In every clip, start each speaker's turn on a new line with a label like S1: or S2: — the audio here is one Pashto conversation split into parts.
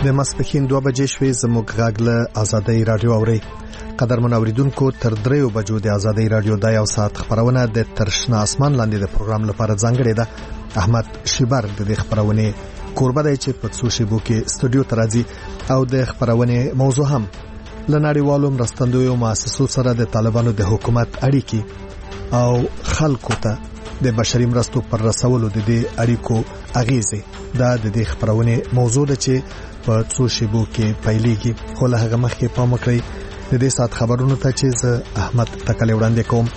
S1: د ماسپښین 2 بجې شوې. زموږ غږ له آزادۍ رادیو اوري. قدرمن اوریدونکو، تر 3 بجو د آزادۍ رادیو د یو ساعت خبرونه د ترشنا اسمان لاندې د پروګرام لپاره ځانګړې ده. احمد شیبر د دې خبرونه کوربه دی چې په څو شیبو کې استودیو ته راځي او د خبرونه موضوع هم لنړیوالو مرستندویو مؤسسو سره د طالبانو د حکومت اړیکې او خلکو ته د بشري مرستو پر رسولو د دې اړیکو اغیزه دا د دې خبرونه موضوع ده چې په څو شیبو کې پیلېږي. خو له هغه مخکې پام وکړئ د دې سات خبرونو ته چې زه احمد تکل وړاندې کوم.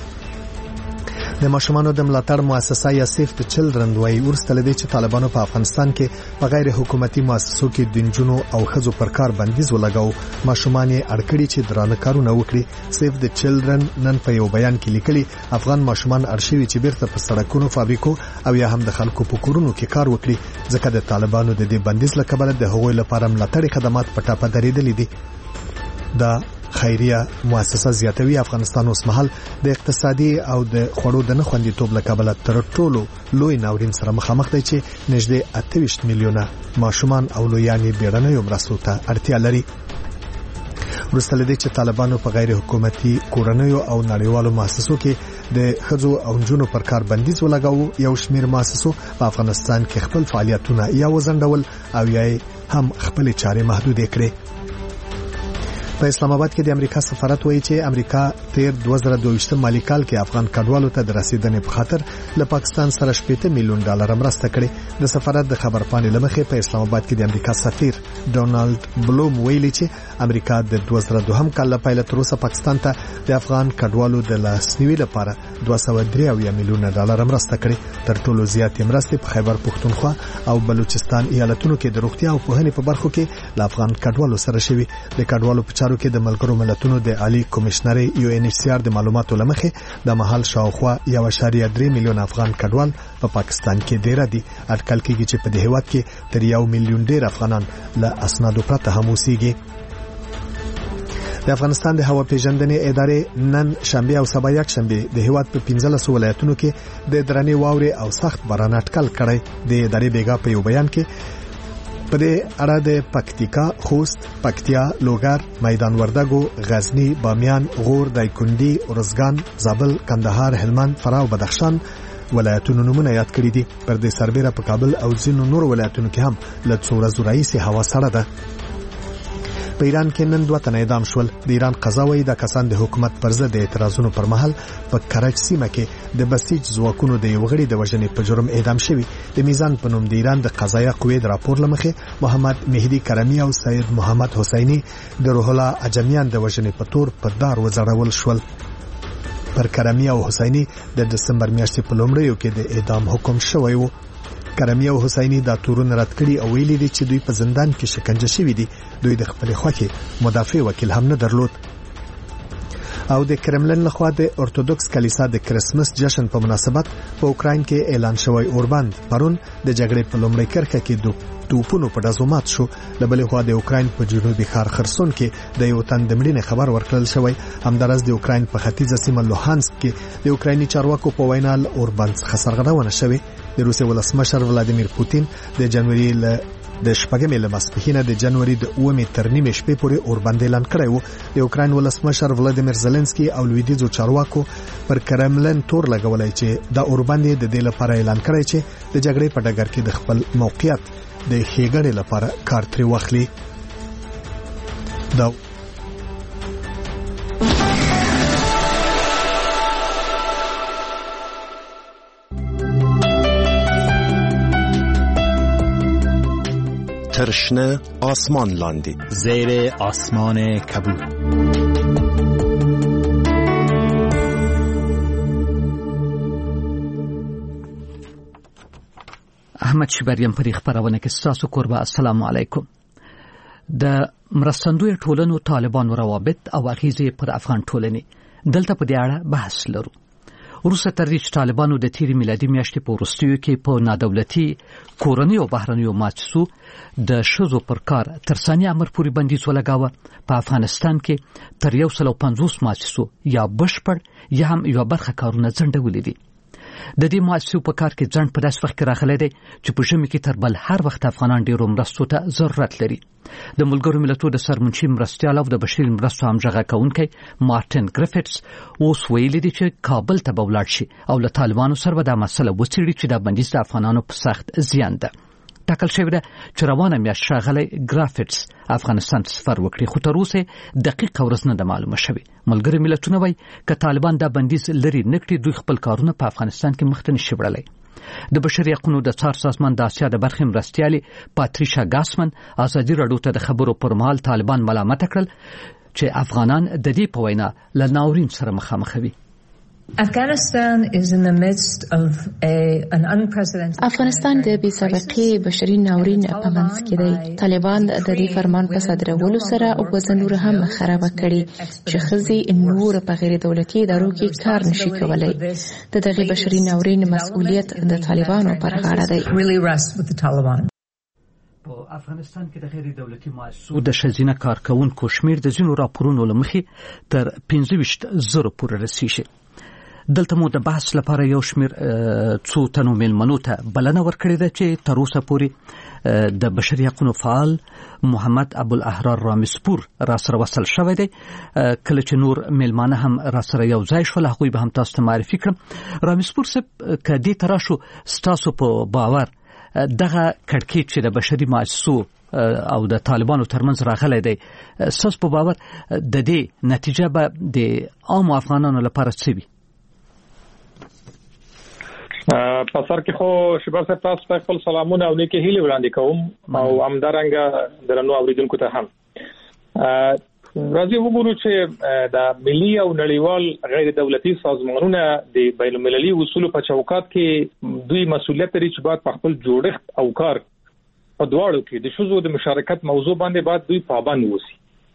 S1: د ماشومانو د ملاتړ مؤسسه یا سیف د چلډرن دوی ورسته لدی چې طالبانو په افغانستان کې په غیر حکومتي مؤسسو کې د جنونو او خزو پر کار بندیز ولګاو. ماشومان یې اړکړي چې درانه کارونه وکړي. سیف د چلډرن نن په یو بیان کې لیکلي افغان ماشومان ارشیوي چې بیرته په سړکونو، فابریکو او یا هم د خلکو په کورونو کې کار وکړي ځکه د طالبانو د دې بندیز لپاره د هغوی لپاره ملاتړي خدمات په ټاپه درېدلې دي. دا خیریه مؤسسه زیاتوي افغانستان اوس مهال د اقتصادي او د خوړو د نخوندیتوب له کبله تر ټولو لوی ناورین سره مخامخ دی چې نږدې 28 میلیونه ماشومان او لویانی بیړنیو مرستو ته اړتیا لري. وروسته لدی چې طالبانو په غیر حکومتي کورنیو او نړیوالو مؤسسو کې د خزو او جنونو پر کار بندیز ولګاو، یو شمیر مؤسسو په افغانستان کې خپل فعالیتونه یا وزندول او یا هم خپل چارې محدود کړې. په اسلام آباد کې د امریکا سفارت وایي چې امریکا تیر 2022 مالی کال کې افغان کډوالو ته د رسیدنې په خاطر له پاکستان سره 8 میلیون ډالر مرسته کړې. د سفارت د خبر پاڼې لمخې په اسلام آباد کې د امریکا سفیر ډونالد بلوم ویلي چې امریکا د 2002 کال لپاره تر اوسه پاکستان ته د افغان کډوالو د لاسنیوي لپاره 203 میلیون ډالر مرسته کړې. تر ټولو زیاتې مرستې په خیبر پښتونخوا او بلوچستان ایالتونو کې د روغتیا او پوهنې په برخو کې د افغان کډوالو سره شوي. د کډوالو په کې د ملګرو ملتونو د عالی کمشنر UNHCR د معلوماتو لمخې د محل شاوخوا 1.3 میلیون افغان کډوال په پاکستان کې ډیر دي. اټکل کېږي چې په دې هیواد کې تر 1 میلیون ډیر افغانان له اسنادو پرته هم اوسېږي. د افغانستان د هوا پیژندنې ادارې نن شنبه او سبا یک شنبه د هیواد په 15 ولایتونو کې د درنې واورې او سخت باران اټکل کړی. د ادارې بیګا په یو بیان کې په دې اړه د پکتیکا، خوست، پکتیا، لوګر، میدان وردګو، غزنی، بامیان، غور، دایکنډي، ارزګان، زابل، کندهار، هلمند، فراه او بدخشان ولایتونو نمونه یاد کړی دي. پر دې سربېره په کابل او ځینو نور ولایتونو کې هم له څو ورځې راهیسې هوا سړه ده. په ایران کې نن 2 تنه اعدام شول. د ایران قضا وايي د کسان د حکومت پر ضد اعتراضونو پر مهال په کرج سیمه کې د بسیج ځواکونو د یو غړي د وژنې په جرم اعدام شوي. د میزان په نوم د ایران د قضایه قوې د راپور لمخې محمد مهدی کرمی او سید محمد حسینی د روح الله اجمیان د وژنې په تور په دار وځړول شول. پر کرمی او حسینی د دسمبر میاشتې په لومړیو کې د اعدام حکم شوی و. کرمی او حسینی دا تورونه رد کړي او ویلي دي چې دوی په زندان کې شکنجه شوي دي. دوی د خپل خوښې مدافع وکیل هم نه درلود. او د کرملن لخوا د ارتودوکس کلیسا د کریسمس جشن په مناسبت په اوکراین کې اعلان شوی اوربند پرون د جګړې په لومړۍ کرښه کې توپونو په ډزو مات شو. له بلې خوا د اوکراین په جنوبي ښار خرسون کې د یو تن د مړینې خبر ورکړل شوی. همدارس د اوکراین په ختیځه سیمه لوهانسک کې د اوکرایني چارواکو په وینا اوربند څخه سرغړونه شوې. د روسیې ولسمشر ولادیمیر پوتین د جنوري د شپږمې له ماسپښینه د جنوري د 9 تر نیمې شپې پورې اوربند اعلان کړی و. د اوکراین ولسمشر ولادیمیر زيلنسکي او لویدیځو چارواکو پر کرملن تور لګولای چې دا اوربند د دې لپاره اعلان کړی چې د جګړې په ډګر کې د خپل موقعیت د ښېګڼې لپاره کار ترې واخلي. دا
S2: ترشنه آسمان لاندی،
S3: زیر آسمان کبود.
S4: احمد شبریم پر خبرونه کې تاسو کوربه. السلام علیکم. د مرستندوی ټولنو طالبانو روابط او اغیزې پر افغان ټولنې دلته په دې اړه بحث لرو. وروسته تر دې چې طالبانو د تیری میلادي میاشتې په وروستیو کې په نادولتي کورنۍ او بهرنیو مؤسسو د شذو پر کار تر ثاني امر پورې بندیز ولګاوه، په افغانستان کې تر 150 مؤسسو یا بشپړ یا هم یو برخه کارونه ځنډولې دي. د دې مؤسسو په کار کې ځنډ په داس وخت کې راغلی دی چې په ژمي کې تر بل هر وخت افغانان ډیرو مرستو ته ضرورت لري. د ملګرو ملتونو د سرمنشي مرستیال او د بشري مرستو همغږی کوونکی مارټن ګریفټس اوس ویلي دی چې کابل ته به ولاړ شي او له طالبانو سره به دا مسله وڅېړي چې دا بندیز د افغانانو په سخت زیان ده. ټاکل شوې ده چې روانه میاشت ښاغلی ګرافټس افغانستان ته سفر وکړي، خو تر اوسه دقیقه ورځ نه ده معلومه شوې. ملګري ملتونه وایي که طالبان دا بندیز لرې نه کړي دوی خپل کارونه په افغانستان کې مخ ته نشي وړلی. د بشري حقوقو د څار سازمان د اسیا د برخې مرستیالې پاتریشا ګاسمن ازادي راډیو ته د خبرو پر مهال طالبان ملامت کړل چې افغانان د دې په وینا له ناورین سره مخامخ وي.
S5: افغانستان د بې سابقې بشري ناورین په منځ کې دی. طالبان د دې فرمان په صادرولو سره وضع نور هم خراب کړي چې ښځې نور په غیر دولتي ادارو کې کار نشي کولای. د دغه بشري ناورین مسؤلیت د طالبانو پر غاړه دی.
S4: په افغانستان کې د غیر دولتي مؤسسو د ښځینه کارکونکو شمیر د ځینو راپورونو له مخې تر 25,000 پورې رسیږي. دلته مو د بحث لپاره یو شمیر څو تنو میلمنو ته بلنه ورکړې ده چې تر اوسه پورې د بشري حقوقو فعال محمد ابوالاحرار رامسپور را سره وصل شوی دی. کله چې نور میلمانه هم را سره یو ځای شول هغوی به هم تاسو ته معرفي کړم. رامسپور صاحب که دې ته راشو ستاسو په باور دغه کړکېچ چې د بشري مؤسسو او د طالبانو ترمنځ راغلی دی ستاسو په باور د دې نتیجه به د عامو افغانانو لپاره څه وي؟
S6: په سر کې خو شباب صاحب تاسو ته خپل سلامونه او نیکه هیلې وړاندې کوم او همدارنګه درنو اوریدونکو ته هم. راځي وګورو چې د ملي او نړیوال غیر دولتي سازمانونه د بین المللي اصولو په چوکاټ کې دوی مسؤلیت لري چې باید په خپل جوړښت او کار په دواړو کې د ښځو د مشارکت موضوع باندې باید دوی پابند ووسي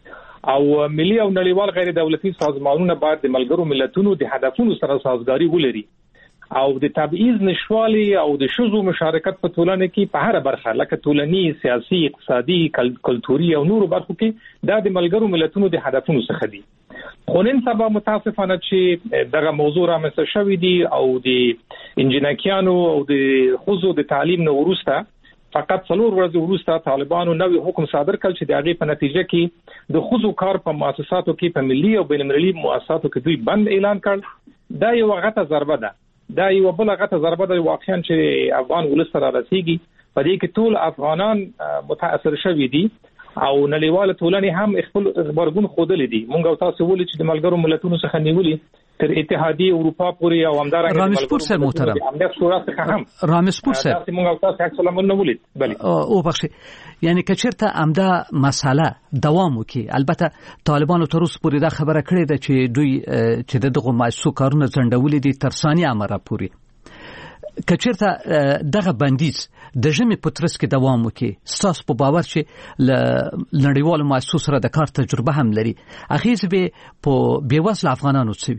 S6: او ملي او نړیوال غیر دولتي سازمانونه باید د ملګرو ملتونو د هدفونو سره سازګاری ولري او د تبعیض نشوالي او د ښځو مشارکت په ټولنه کې په هر برخه لکه ټولنیز، سیاسي، اقتصادي، کلتوري او نورو برخو کې د ملګرو ملتونو د هدفونو څخه دي. خو نن سبا متاسفانه چې دغه موضوع رامنځته شوی دی او د انجینرانو او د ښځو د تعلیم نه وروسته فقط 4 ورځې وروسته طالبانو نوې حکم صادر کړ چې د هغې په نتیجه کې د ښځو کار په مؤسساتو کې په ملي او بین المللي مؤسساتو کې دوی بند اعلان کړ. دا یو غټه ضربه ده. دا یو بل غټه ضربه ده واقعا چې افغان ولس سره رسیږي. په دې کې ټول افغانان متاثر شوي دي او نړیواله ټولنه هم خپل خبرګون خوده دي. مونږ او تاسو ولې چې د ملګرو ملتونو څخه نیولې تر اتحادیه اروپا پورې او همدارنګه
S4: رامسپور صاحب محترم رامسپور صاحب
S6: تاسو مونږ او تاسو سلامونه ولید. بله
S4: او بخښي یعنی که چیرته امدا مساله دوام وکړي البته طالبانو تر اوسه پورې دا خبره کړې ده چې دوی چې دغه مؤسسو کارونه ځنډولې دي تر ثانیه امره پورې. که چیرته دغه بندیز د ژمي په ترڅ کې دوام وکړي ستاسو په باور چې له نړیوالو مؤسسو سره د کار تجربه هم لري اغیز به په بیوزله افغانانو څه وي؟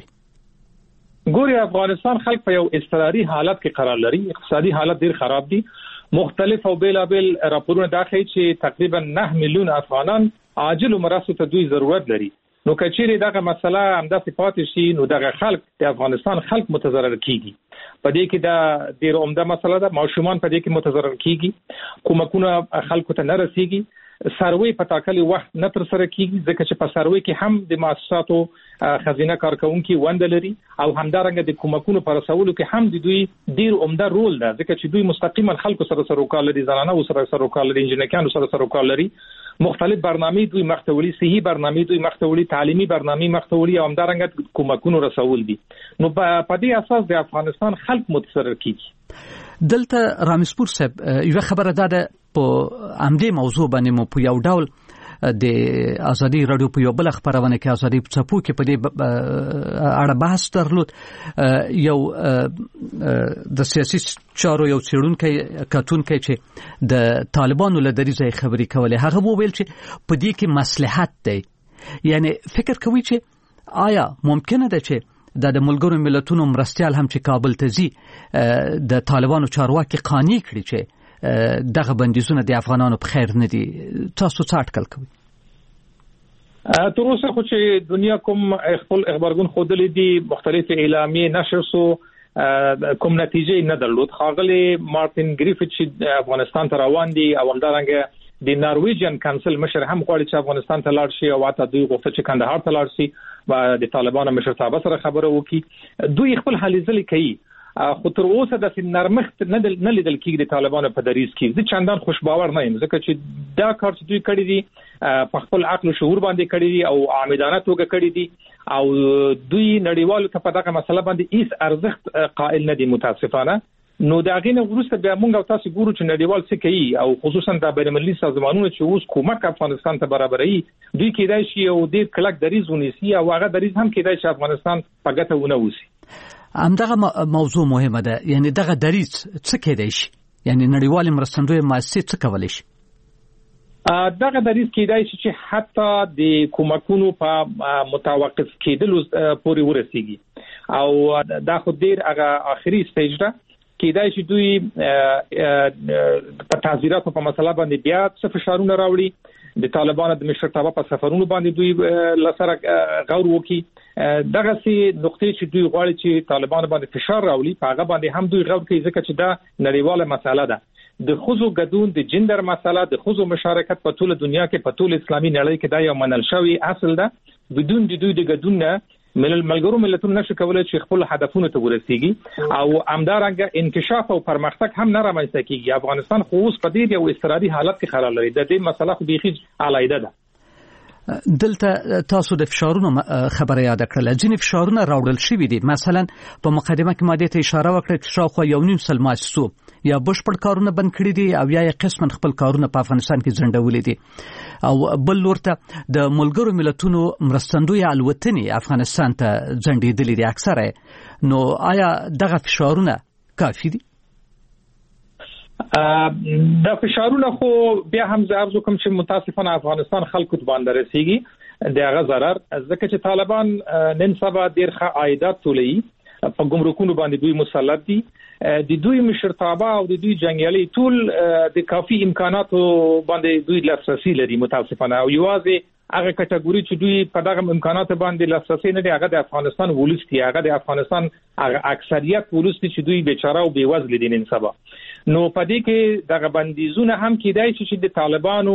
S6: ګوري افغانستان خلک په یو اضطراري حالت کې قرار لري. اقتصادي حالت ډیر خراب دي. مختلف او بیلابل راپورونه دا ښیي چې تقریبا 9 میلیون افغانان عاجل مرستو ته دوی ضرورت لري. نو کچېرې دغه مسله همداسې پاتې شي نو دغه خلک د افغانستان خلک متضرر کیږي. په دې کې دا ډیر عمده مسله ده. ماشومان په دې کې متضرر کیږي. کومکونه خلکو ته نه رسیږي. سروي په تاکلي وخت نه تر سره کیږي ځکه چې په سروي کې هم د مؤسساتو خزینه کارکونکي وند لري او همدارنګه د کومکونو پر رسولو کې هم د دوی ډیر عمده رول ده ځکه چې دوی مستقیما خلکو سره سروکار لري، زنانه سره سروکار لري، انجینرانو سره سروکار لري. مختلف برنامې دوی مختولي، صحي برنامې دوی مختولي، تعلیمي برنامې مختولي او همدارنګه کومکونو رسول دي. نو په دې اساس د افغانستان خلک متضرر کیږي.
S4: دلته رامسپور صاحب یو خبره ده په امدې موضوع باندې مو په یو ډول د ازادي رادیو په یو بل خبرونه کې ازادي په څپو کې په دې اړه بحث درلود. یو د سیاسي چارو یو څېړونکی کتونکی چې د طالبانو له دریځه خبرې کولې هغه وویل چې په دې کې مصلحت دی. یعنی فکر کوي چې آیا ممکنه ده چې د ملګرو ملتونو مرستیال هم چې کابل ته ځي د طالبانو چارواکي قانع کړي چې دغه بندیزونه د افغانانو په خیر نه دي. تاسو څه اټکل کوئ؟
S6: تر اوسه خو چې دنیا کوم خپل خبرګون خوده دي مختلف اعلامیې نشر سو کوم نتیجه نه درلود. خاغلی مارټین ګریفټ چې افغانستان ته روان دي او همدارنګه د نارویجن کانسل مشر هم غواړي چې افغانستان ته لاړ شي او حتی دوی غوښتل چې کندهار ته لاړ شي او د طالبانو مشرتابه سره خبره وکړي. دوی خپل هلې ځلې کوي خو تر اوسه د نرمښت نه لیدل کېږي د طالبانو په دریځ کې. زه چندان خوشباور نه یم ځکه چې دا کار چې دوی کړی دي په خپل عقل او شعور باندې کړی دي او عامدانه توګه کړی دي او دوی نړیوالو ته په دغه مسله باندې هیڅ ارزښت قائل نه دي متاسفانه. نو دا غینه ورسته بیا موږ او تاسو ګورو چې نړیوال څه کوي او خصوصا د بین‌المللي سازمانونو چې اوس کومک افغانستان ته برابرایي دوی کېدای شي او ډیر کلک دریځ ونیسي او هغه دریځ هم کېدای شي افغانستان په ګټه ونه وسی.
S4: همدغه موضوع مهمه ده، یعنی دغه دریځ څه کېدای شي، یعنی نړیوال مرستندوی مؤسسې څه کولای شي؟
S6: دغه دریځ کېدای شي چې حتی د کومکونو په متوقف کېدلو پورې ورسیږي او دا خو ډیر هغه آخري سټیج ده. کېدای شي دوی په تعزیراتو په مسله باندې بیا څه فشارونه راوړي، د طالبانو د مشرتابه په سفرونو باندې دوی لسره غور وکړي. دغه سي نقطې چې دوی غواړي چې طالبانو باندې فشار راوړي په هغه باندې هم دوی غور کوي ځکه چې دا نړیواله مسله ده. د خزو ګډون د جندر مسله، د خزو مشارکت په ټوله دنیا کې په ټوله اسلامي نړۍ کې دا یو منل شوی اصل ده. بدون د دوی د ګډون نه ملګرو ملتونو نشي کولای چې خپل هدفونو ته ورسیږي او همدارنګه انکشاف او پرمختګ هم نه رامنځته کیږي. افغانستان خو اوس په دې یو استرادي حالت کې قرار لري. د دې مسله خو بيخي علایده ده.
S4: دلته تاسو د فشارونو خبره یاد کړل. ځینې فشارونه راوړل شوي دي، مثلا په مقدمه کې ماده ته اشاره وکړه چې شاوخوا 1.5 سل مؤسسو یا بشپړ کارونه بند کړی دي او یا قسمن خپل کارونه په افغانستان کې ځنډولې دي او بل ورته د ملګرو ملتونو مرستندوی الوتنې افغانستان ته ځنډېدلې دي اکثره. نو آیا دغه فشارونه کافي دي؟
S6: دا فشارونه خو بیا هم زارزو کوم چې متاسفانه افغانستان خلکو ته باندې رسیږي د هغه ضرر، ځکه چې طالبان نن سبا ډیر ښه عایدات ټولوي په ګمرکونو باندې دوی مسلط دي. د دوی مشرتابه او د دوی جنگیالي ټول د کافي امکاناتو باندې دوی لاسرسي لري متاسفانه او یوازې هغه کټګوري چې دوی په دغه امکاناتو باندې لاسرسي نه لري هغه د افغانستان ولس دي، هغه د افغانستان اکثریت ولس دي چې دوی بیچاره او بیوزل دي نن سبا. نو پدې کې دغه بندیزونه هم کېدای شي چې د طالبانو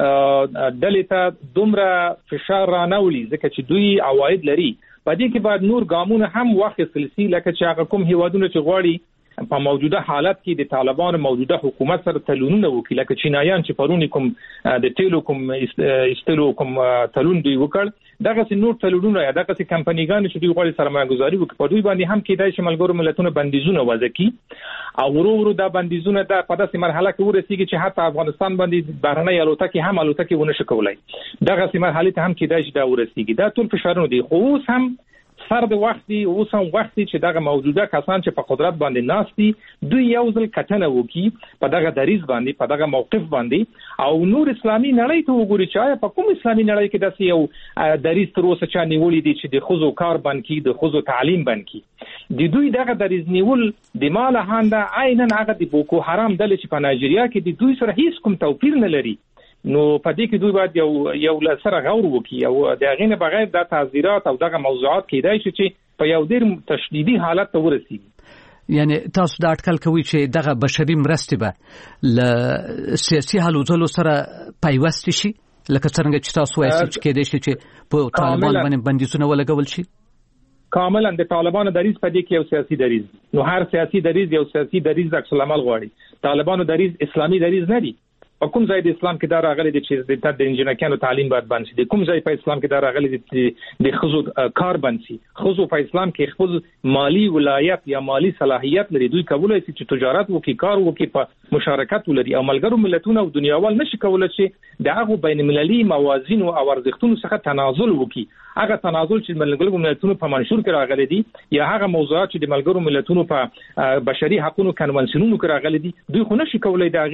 S6: ډلې ته دومره فشار رانهولي ځکه چې دوی عواید لري. پدې کې بعد نور ګامونه هم واخیستل شي لکه چې هغه کوم هیوادونه چې غواړي په موجوده حالت کې د طالبانو موجوده حکومت سره تلونونه وکړي لکه چینایان چې پرونی کوم د تیلو کوم استلو کوم تلون دی وکړ، دغه نور تلونونه یا دغه کمپنیګان چې دوی غواړي سرمایه‌ګذاري وکړي په دوی باندې هم کېدای شي ملګرو ملتونو بندیزونه وضع کړي او ورو دا بندیزونه د په داسې مرحله کې ورسیږي چې حتی افغانستان باندې بهرنۍ الوتکې هم الوتکې ونه شي کولای. دغه مرحله ته هم کېدای شي دا ورسیږي. دا ټول فشارونه دي خو اوس هم سر د وخت دی، اوس هم وخت دی چې دغه موجوده کسان چې په قدرت باندې ناست دي دوی یو ځل کتنه وکړي په دغه دریځ باندې په دغه موقف باندې او نور اسلامي نړۍ ته وګوري چې آیا په کوم اسلامي نړۍ کې داسې یو دریځ تر اوسه چا نیولې دي چې د خزو کار بند کړي، د خزو تعلیم بند کړي. د دوی دغه دریځ نیول د مال هانده عیناً هغه د بوکو حرام ډلې چې په نایجیریا کې د دوی سره هیڅ کوم توپیر نه لري. نو په دې کې دوی باید یو لسره غور وکړي او د هغې نه بغیر د تعزیرات او دغه موضوعات کېدای شي چې په یو ډېر تشدیدي حالت ته ورسیږي.
S4: یعنی تاسو دا اټکل کوئ چې دغه بشري مرستې به له سیاسي هلو ځلو سره پیوستې شي لکه څرنګه چې تاسو وایئ چې کېدای شي چې په طالبان باندې بندیزونه ولګول شي؟
S6: کاملا د طالبانو دریځ په دې کې یو سیاسي دریځ، نو هر سیاسي دریځ یو سیاسي دریځ عکس العمل غواړي. طالبانو دریځ اسلامي دریځ نه دی. په کوم ځای د اسلام کې دا راغلي دي چې د انجینرانو تعلیم باید بند شي، د کوم ځای په اسلام کې دا راغلي دي چې د خزو کار بند شي. خزو په اسلام کې خپل مالی ولایت یا مالی صلاحیت لري، دوی کولای شي چې تجارت وکړي، کار وکړي، په مشارکت ولري او ملګرو ملتونو او دنیاوال نشي کولای چې د هغه بین المللي موازین او ارزښتونو څخه تنازل وکړي. هغه تنازل چې ملګرو ملتونو په منشور کې راغلي دي یا هغه موضوعات چې د ملګرو ملتونو په بشري حقوقو کنونسیونونو کې راغلي دي دوی خو نشي کولای د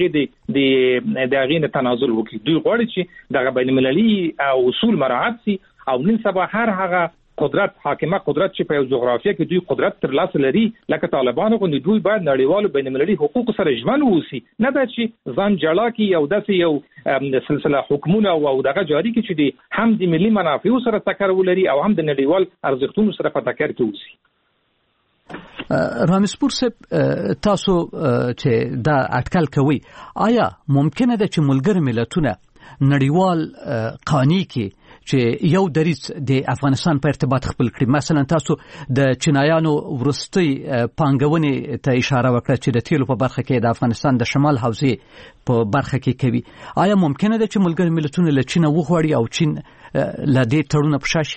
S6: هغه نه تنازل وکړي. دوی غواړي چې دغه بین المللي اصول مراعات شي او نن سبا هر هغه قدرت حاکمه قدرت چې په یو جغرافیه کې دوی قدرت تر لاسه لري لکه طالبانو غو دوی باید نړیوالو بین المللي حقوقو سره ژمن ووسی، نه دا چې ځان جلا کی یو داسې یو سلسله حکومونه او دغه جاری کی چې د هم د ملي منافعو سره ټکر ولري او هم د نړیوال ارزښتونو سره په ټکر کې ووسی.
S4: رامسپور صاحب تاسو چې دا اټکل کوي آیا ممکنه ده چې ملګری ملتونه نړیوال قانون کې چې یو دریځ د افغانستان په ارتباط خپل کړي؟ مثلا تاسو د چینایانو ورستي پانګونې ته اشاره وکړه چې د تیلو په برخه کې د افغانستان د شمال حوزې په برخه کې کوي. آیا ممکنه ده چې ملګری ملتونه له چین وغواړي او چین له دې تړون په شا شي؟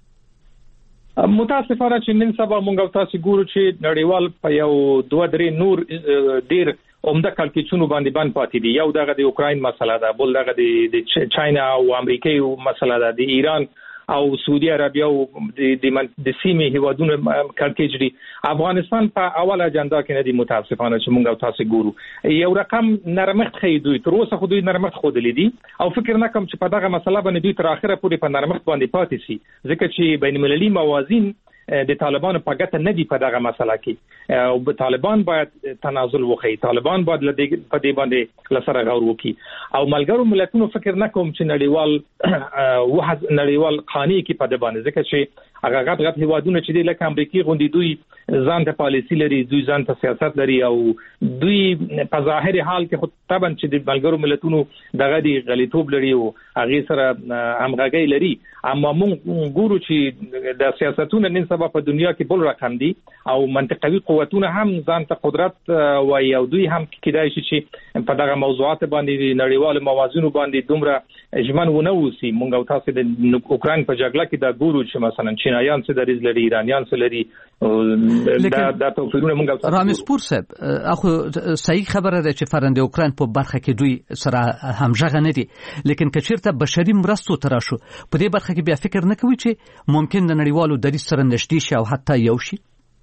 S6: متاسفانه چې نن سبا موږ تاسو ګورو چې نړیوال په یو 2-3 نور ډیر عمده کلکچونو باندې پاتې دي. یو دغه د اوکراین مسله ده، بل دغه د چاینا او امریکای مسله ده، د ایران او سعودي عربیه او د سیمې هیوادونو کلکچ دي. افغانستان په اوله اجنډا کې نه دي متاسفانه چې موږ تاسو ګورو. یو رقم نرمښت خې دوی تر اوسه خو دوی نرمښت خو دي او فکر نه کوم چې په دغه مسله باندې دوی تر اخره پورې په نرمښت باندې پاتې شي، ځکه چې بین المللي موازین د طالبانو په ګټه نه دی په دغه مسله کې او طالبان باید تنازل وکړي، طالبان باید په دې باندې لسره غور وکړي او ملګرو ملتونو فکر نه کوم چې نړیوال قانون کې په دې باندې، ځکه چې هغه غټ هیوادونه چې د لکه امریکای غوندي دوی ځان ته پالیسی لري، دوی ځان ته سیاست لري او دوی په ظاهري حال کې خو طبعا چې د ملګرو ملتونو دغه دی غلیطوب لري او هغه سره همغږي لري. اما موږ ګورو چې د سیاستونو نن سبا په دنیا کې بل رقم دي او منطقوي قوتونه هم ځان ته قدرت وایي او دوی هم کېدای شي چې په دغه موضوعات باندې نړیوال موازینو باندې دومره اجمن ونه وسی. موږ تاسو د اوکرين په جګړه کې دا ګورو چې مثلا چینایان څه دریځ لري، ایرانیان څه لري، دا توفیرونه موږ
S4: رامسپور صاحب اخو صحیح خبره ده چې فرند اوکرين په برخه کې دوی سره همغږ نه دي، لیکن کچیرته بشري مرستو تراشو په دې برخه کې بیا فکر نه کوي چې ممکن د نړیوالو دریځ سره نشدي شي او حتی یو شي؟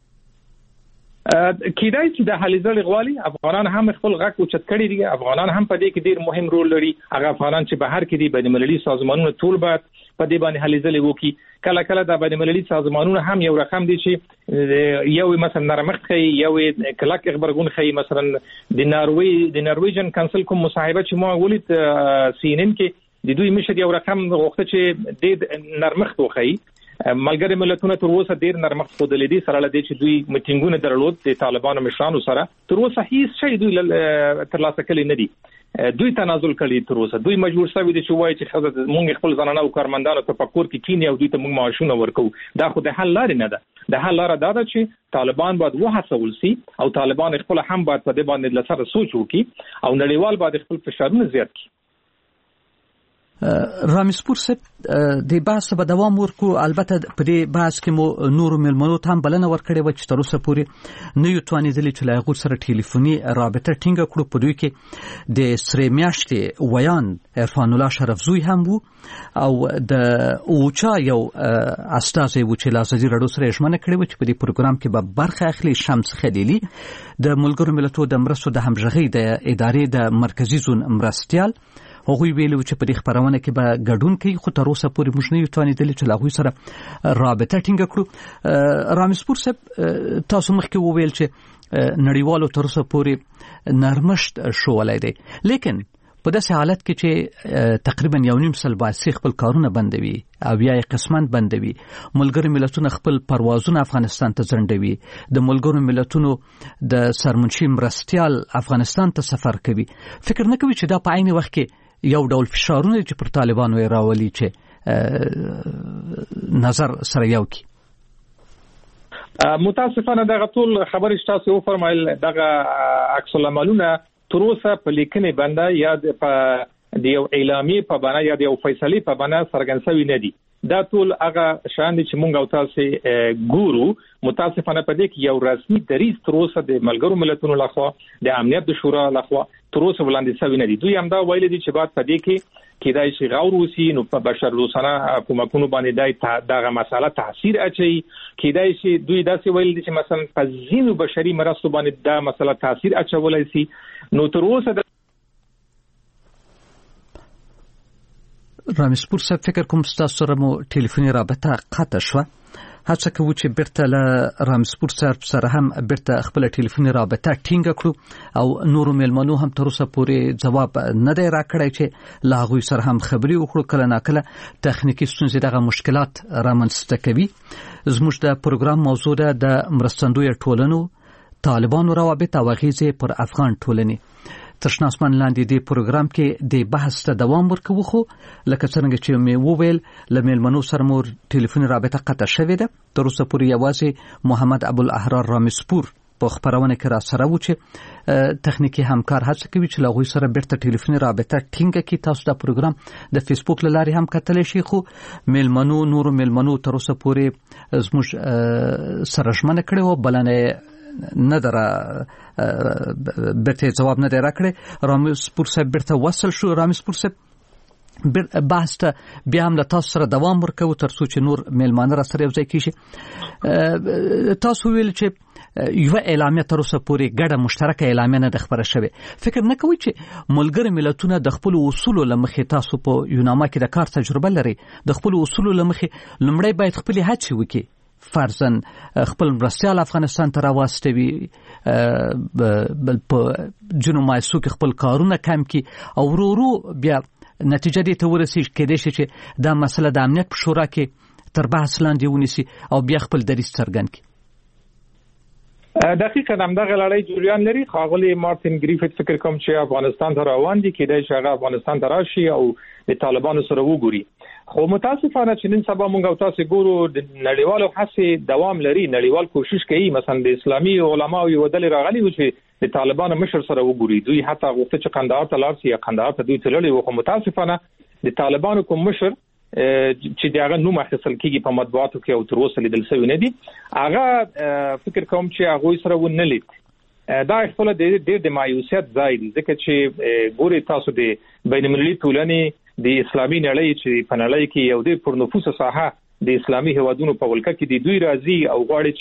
S6: کیدای چې د حلیزل غوالي افغانان هم خپل غږ اوچت کړي دي، افغانان هم په دې کې ډیر مهم رول لري. هغه افغانان چې بهر کې دي بین المللي سازمانونو ټول باید په دې باندې حلیزل وکړي. کله کله د بین المللي سازمانونو هم یو رقم دي چې یو مثلا نرمښت خي، یو کلک خبرګون خي. مثلا د نرویجن کانسل کوم مصاحبه چې ما ولید CNN کې د دوی مشر یو رقم غوښته چې د نرمښت وخی. ملګری ملتونه تر اوسه ډیر نرمښت خودلې دي سره لدی چې دوی میټینګونه درلود د طالبانو مشرانو سره، تر اوسه هیڅ شی دوی ترلاسه کړی نه دي. دوی تنازل کړي، تر اوسه دوی مجبور شوي دي چې وایي چې موږ خپل ځانانه او کارمندانو ته پکور کې کینی او دوی ته موږ معاشونه ورکو. دا خو د حل لارې نه ده. د حل لار دا ده چې طالبان باید وهڅول شي او طالبان خپل هم باید په دې باندې لسره سوچ وکړي او نړیوال باید خپل فشارونه زیات کړي.
S4: رامسپور صاحب د بحث په دوام ورکو، البته په دې بحث کې مو نور ملمنو ته هم بلنه ورکړې و چې تر اوسه پورې نه یو توانېدلي چې له هغوی سره ټلیفوني رابطه ټینګه کړو. په دوی کې د سرې میاشتې ویان عرفان الله شرفزوی هم وو او د اوچا یو استازی و چې له ازادي راډیو سره ژمنه کړې و چې په دې پروګرام کې به برخه اخلي. شمس خلیلي د ملګرو ملتونو د مرستو د همغږۍ د ادارې د مرکزي زون مرستیال هغوی ویلو چې په دې خبرونه کې به ګډون کوي، خو تر اوسه پورې موږ نه یو توانېدلي چې له هغوی سره رابطه ټینګه کړو. رامسپور صاحب تاسو مخکې وویل چې نړیوالو تر اوسه پورې نرمښت شولی دی، لیکن په داسې حالت کې چې تقریبا 1.5 سال باید خپل کارونه بندوي او یا قسمت بندوي، ملګرو ملتونو خپل پروازونه افغانستان ته ځنډوي، د ملګرو ملتونو د سرمنشي مرستیال افغانستان ته سفر کوي، فکر نه کوي چې دا په عین وخت کې یو ډول فشارونه چې پر طالبانو یې راولي چې نظر سره یو کی؟
S6: متاسفانه دغه ټول خبرې تاسو وفرمایل دغه عکس العملونه تر اوسه په لیکنې باندې یا د یو اعلامیې په باندې یا د یو فیصلې په باندې څرګند شوی نه دي. دا ټول هغه شان دي چې مونږ او تاسو ګورو. متاسفانه په دې کې یو رسمي دریځ تر اوسه د ملګرو ملتونو لخوا د امنیت د شورا لخوا تر اوسه وړاندې شوی نه دي. دوی هم دا ویلي دي چې بعد په دې کې کېدای شي غور وسی نو په بشر دوستانه حکومتونو باندې دغه مسله تاثیر اچي. کېدای شي دوی داسې ویلي دي چې مثلا په ځینو بشري مرستو باندې دا مسله تاثیر اچولای شي. نو تر اوسه
S4: رامسپور صاحب فکر کوم ستاسو سره مو ټلیفوني رابطه قطع شوه. هڅه کوو چې بیرته له رامسپور صاحب سره هم بیرته خپل ټلیفوني رابطه ټینګه کړو او نورو ملمنو هم تر اوسه پورې ځواب نه دی راکړی چې له هغوی سره هم خبرې وکړو. کله ناکله تخنیکي ستونزې دغه مشکلات رامنځته کوي. زموږ د پروګرام موضوع ده د مرستندوی ټولنو طالبانو روابط او اغیزې پر افغان ټولنې. تر شنه اسمان لاندې د پروګرام کې د بحث ته دوام ورکوو، خو لکه څنګه چې مې وویل له میلمنو سره مو ټلیفوني رابطه قطع شوې ده. تر اوسه پورې یوازې محمد ابوالاحرار رامسپور په خبرونه کې را سره و چې تخنیکی همکار هڅه کوي چې له هغوی سره بیرته ټلیفوني رابطه ټینګه کړي. تاسو دا پروګرام د فیسبوک له لارې هم کتلی شئ، خو نورو میلمنو تر اوسه پورې زموږ سره ژمنه کړې وه، بلنه نه ده بیرته جواب نه دی راکړی. رامسپور صاحب بیرته وصل شو. رامسپور صاحب بحث ته بیا هم له تاسو سره دوام ورکوو تر څو چې نور میلمانه را سره یو ځای کېږي. تاسو ویل چې یو اعلامیه تر اوسه پورې ګډه مشترکه اعلامیه نه ده خپره شوې. فکر نه کوئ چې ملګري ملتونه د خپل اصولو له مخې، تاسو په یوناما کې د کار تجربه لرئ، د خپل اصولو له مخې لومړی باید خپلې هڅې وکړي، فرضاً خپل مرستیال افغانستان ته راواستوي، په جنوب مایسو کې خپل کارونه کم کړي او ورو ورو بیا نتیجه دې ته ورسېږي. کېدای شي چې دا مسله د امنیت په شورا کې تر بحث لاندې ونیسي او بیا خپل دریځ څرګند کړي.
S6: دقیقاً همدغه لړۍ جریان لري. ښاغلی مارتین ګریفټ فکر کوم چې افغانستان ته روان دي، کېدای شي هغه افغانستان ته راشي او د طالبانو سره وګوري. خو متاسفانه چې نن سبا موږ او تاسو ګورو د نړیوالو هڅې دوام لري، نړیوال کوشش کوي. مثلا د اسلامي علماو یو ډلې راغلي و چې د طالبانو مشر سره وګوري. دوی حتی غوښته چې قندهار ته لاړ شي یا قندهار ته دوی تللي و، خو متاسفانه د طالبانو کوم مشر چې دغه نوم اخیستل کیږي په مطبوعاتو کې او تر اوسه لیدل شوی نه دي، هغه فکر کوم چې هغه سره ونه لید. دا خپل د مایوسیت ځای دی، ځکه چې ګوري تاسو د بین المللي ټولنې د اسلامي نړۍ چې په نړۍ کې یو د پرنفوس ساحه د اسلامي هوادونو په ولکه کې د دوی راځي او غواړي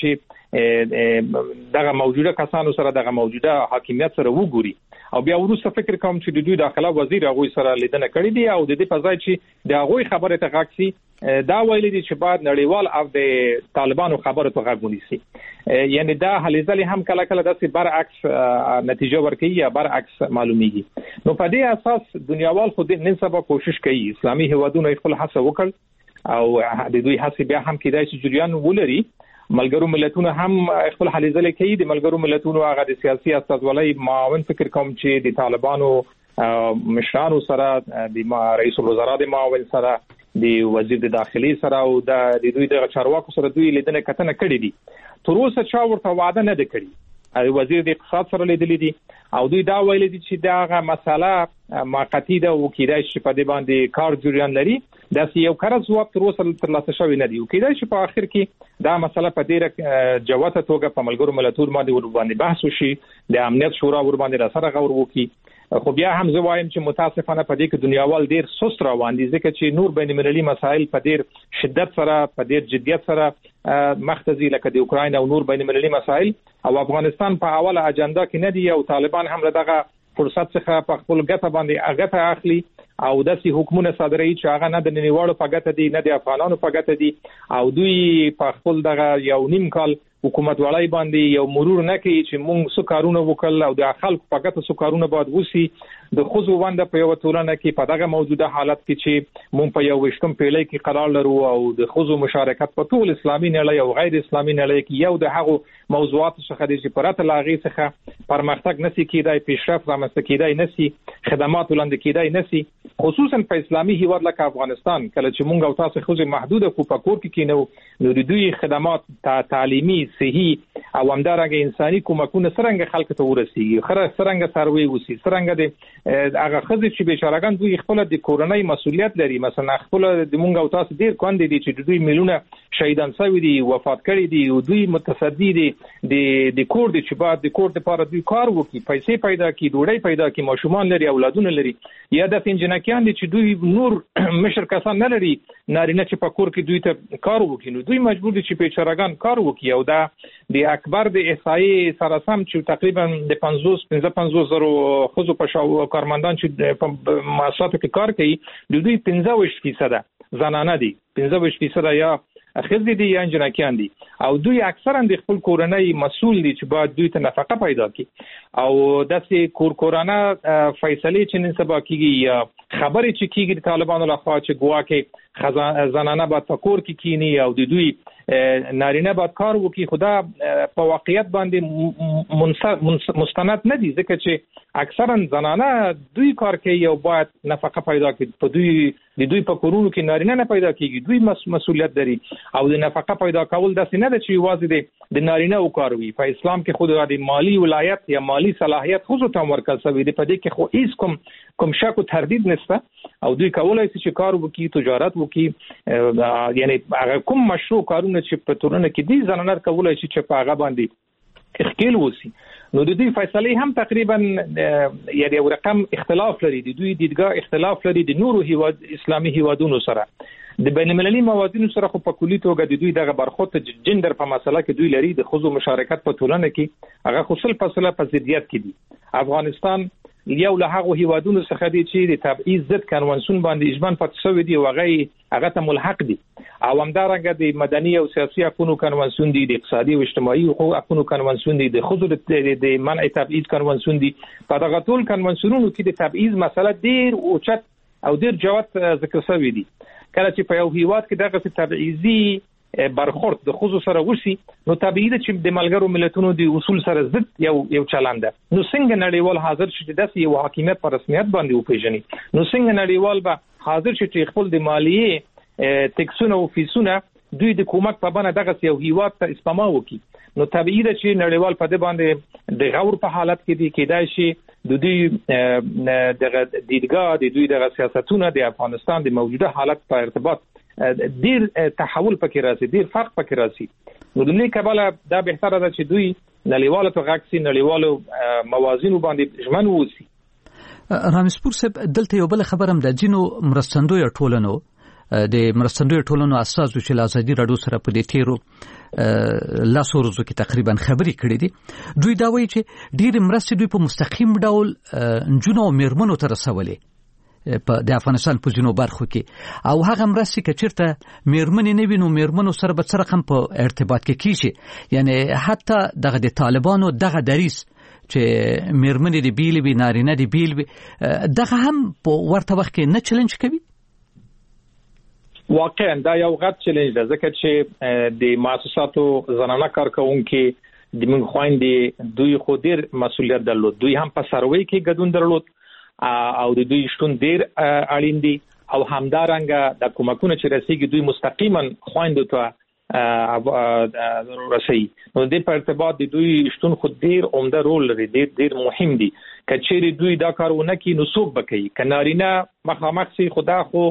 S6: چې دغه موجوده کسانو سره دغه موجوده حاکمیت سره وګوري. او بیا وروسته فکر کوم چې د دوی داخله وزیر هغه سره لیدنه کړې دي او د دې په ځای چې د هغه خبره ته غاکسي دا ویل دي چې بعد نړیوال او د طالبانو خبره ته غاګونی سي. یعنی دا هليزلي هم کله کله د برعکس نتیجه ورکړي یا برعکس معلومیږي. نو په دې اساس دنیاوال خو نن سبا کوشش کوي اسلامي هوادونو خپل هڅه وکړ او د دوی هڅه بیا هم کېدای شي جریان ولري. ملګرو ملتونو هم خپل حلیزل کوي. د ملګرو ملتونو هغه د سیاسي استازولۍ معاون فکر کوم چې د طالبانو مشرانو سره، د رئیس الوزرا د معاون سره، د وزیر د داخلي سره او د دوی د چارواکو سره دوی لیدنه کتنه کړې دي. تر اوسه چا ورته وعده نه ده کړې. وزیر د اقتصاد سره لیدلې دي او دوی دا ویل دي چې داغه مسله موقتی ده او کېدای شي په دې باندې کار جریان لري. دا یو کار ځواب تر اوسه ترلاسه شوی نه دی او کېدای شي په اخر کې دا مسله په ډیره جوته توګه په ملګرو ملتونو باندې بحث وشي، د امنیت شورا ور باندې را سره غور وکړي. خو بیا هم زه وایم چې متاسفانه په دې کې دنیاوال ډیر سست روان دي، ځکه چې نور بین المللي مسایل په ډیر شدت سره په ډیر جدیت سره مختزي لکه د اوکراین او نور بین المللي مسایل او افغانستان په اوله اجنډا کې نه دی او طالبان هم دغه فرصت څخه په خپل ګټه باندې اغه اخلي او داسې حکومت صادري چې هغه نه د نړیوالو په ګټه دي نه د افغانانو په ګټه دي او دوی په خپل دغه یو نیم کال حکومت ولای باندې یو مرور نه کوي چې موږ څه کارونه وکړل او د خلکو په ګټه څه کارونه باید وسی. د خوځو وانده په یو ټولنه کې په دغه موجوده حالت کې چې موږ په یو وشتم پیړۍ کې قرار لرو او د خوځو مشارکت په ټول اسلامي نړۍ او غیر اسلامي نړۍ کې یو د هغه موضوعات څخه د پرته لاغي څخه پرمختګ نسی کېدای، پیشرفت رامنځته کېدای نسی، خدمات وړاندې کېدای نسی، خصوصا په اسلامي هیواد لکه افغانستان. کله چې موږ او تاسو خوځو محدوده کو په کور کې کینو نو د دوی خدمات تعلیمي، صحي او همدارنګه انساني کومکونه څنګه خلکو ته ورسیږي، څنګه سروي وسی، څنګه د هغه خزي چې بیچارهګان دوی خپل د کورنۍ مسولیت لري. مثلا خپل د مونږ او تاسو ډیر کاندي دي چې دوی میلیونه شهیدان شوی دي، وفات کړي دي او دوی متصدی دي د کور د چبات د کور لپاره دوی کار وکړي، پیسې پیدا کړي، ډوډۍ پیدا کړي، ماشومان لري، اولادونه لري. یا د انجنکیان دي چې دوی نور مشر کسان نه لري، نارینه چې په کور کې دوی ته کار وکړي نو دوی مجبور دي چې بیچارهګان کار وکړي. او دا د اکبر د احصایې سره سم چې تقریبا د 55,000 خزو په کارمندان چې په مؤسساتو کې کار کوي د دوی 15% زنانه دي، 15% یا خزې دي یا انجنکیان دي او دوی اکثرا د خپل کورنۍ مسؤل دي چې باید دوی ته نفقه پیدا کړي او داسې کورکورانه فیصله چې نن سبا کیږي یا خبرې چې کیږي د طالبانو لخوا چې ګواکې زنانه باید په کور کې کینی او د دوی نارینه باید کار وکړي. خدا په واقعیت باندې مستند نه دي، ځکه چې اکثرا زنانه دوی کار کوي او باید نفقه پیدا کړي. په دوی په کورونو کې نارینه نه پیدا کیږي، دوی مسؤلیت لري او د نفقه پیدا کول داسې نه ده چې واځي د نارینه او کار وي. په اسلام کې خود د مالی ولایت یا مالی صلاحیت خو ته ورکړل شوی دی، په دې کې خو هیڅ کوم شک او تردید نشته او دوی کولای شي چې کار وکړي، تجارت وکړي، یعنی هغه کوم مشروع کارونه چې په تورنه کې دي زنانه کولای شي چې په هغه باندې اخکیل وسی. نو د دوی فیصله هم تقریبا یعنی یو رقم اختلاف لري، د دوی دیدګاه اختلاف لري د نورو هیواد اسلامي هیوادونو سره. د بین المللي موازینو سره خو په کلی توګه د دوی دغه برخوت جندر په مسله کې دوی لري، د ښځو مشارکت په ټولنه کې هغه خصوصل فاصله په ضدیت کې دي. افغانستان یو له هغه هیوادونو څخه دی چې د تبعیض ضد کنوانسیون باندې اجماع پاتې شوی دی او هغه ته ملحق دي، او همدارنګه د مدني او سیاسي حقوقو کنوانسیون دی، د اقتصادي او اجتماعي حقوقو کنوانسیون دی، د ښځو د منع تبعیض کنوانسیون دی. په دغه ټول کنوانسیونونو کې د تبعیض مسله ډیر اوچت او ډیر جوت ذکر شوی دی. کله چې په یو هیواد کې دغه تبعیضي برخورد د خصوص سره وشي، نو طبيعي ده چې د ملګرو ملتونو د اصول سره ضد یو چلند ده. نو څنګه نړیوال حاضر شي چې د یو حاکمیت پر رسمیت باندې وپیژني؟ نو څنګه نړیوال به حاضر شي چې خپل د مالیه ټکسونه او فیسونه دوی د کومک په بڼه دغه یو هیواد ته اسپما وکړي؟ نو طبيعي ده چې نړیوال په دې باندې د غور په حالت کې دي کېدای شي د دوی دغه دیدګاه د دوی دغه سیاستونه د افغانستان د موجوده حالت په ارتباط ډیر تحول پکې راځي، ډیر فرق پکې راځي. نو د دې کبله دا بهتره ده چې دوی نړیوالو ته غاکسي نړیوالو موازینو باندې ژمن ووسی.
S4: رامسپور صاحب، دلته یو بل خبرم د جنو مرستندوی ټولنو د مرستندوی ټولنو اساس چې لازمي راډیو سره په دې تیرو لاسو ورځو کې تقریبا خبري کړې دي. دوی دا وایي چې ډیر مرستې دوی په مستقیم ډول جنو میرمنو ته رسولې په د افغانستان په جنوب برخو کې، او هغه مرستې چې چیرته میرمنې نه وینو میرمنو سره به څه رقم په ارتباط کې کیږي. یعنی حتی دغه د طالبانو دغه دریس چې میرمنې د بیل وی نارینه د بیل وی دغه هم په ورته وخت کې نه چیلنج کوي.
S6: واقعا دا یو غټ چیلنج ده، ځکه چې د مؤسساتو زنانه کارکونکو د موږ خويندې دوی خو ډیر مسؤلیت درلود، دوی هم په سروي کې ګډون درلود او د دوی شتون ډیر اړین دي، او همدارنګه د کومکونه چې رسیږي دوی مستقیما خويندو ته رسي. نو د په ارتباط د دوی شتون خو ډیر عمده رول لري، ډیر مهم دي. کچېری دوی دا کارونه کوي نو څوک بکوي؟ کنارینه مخامخ سي خدا خو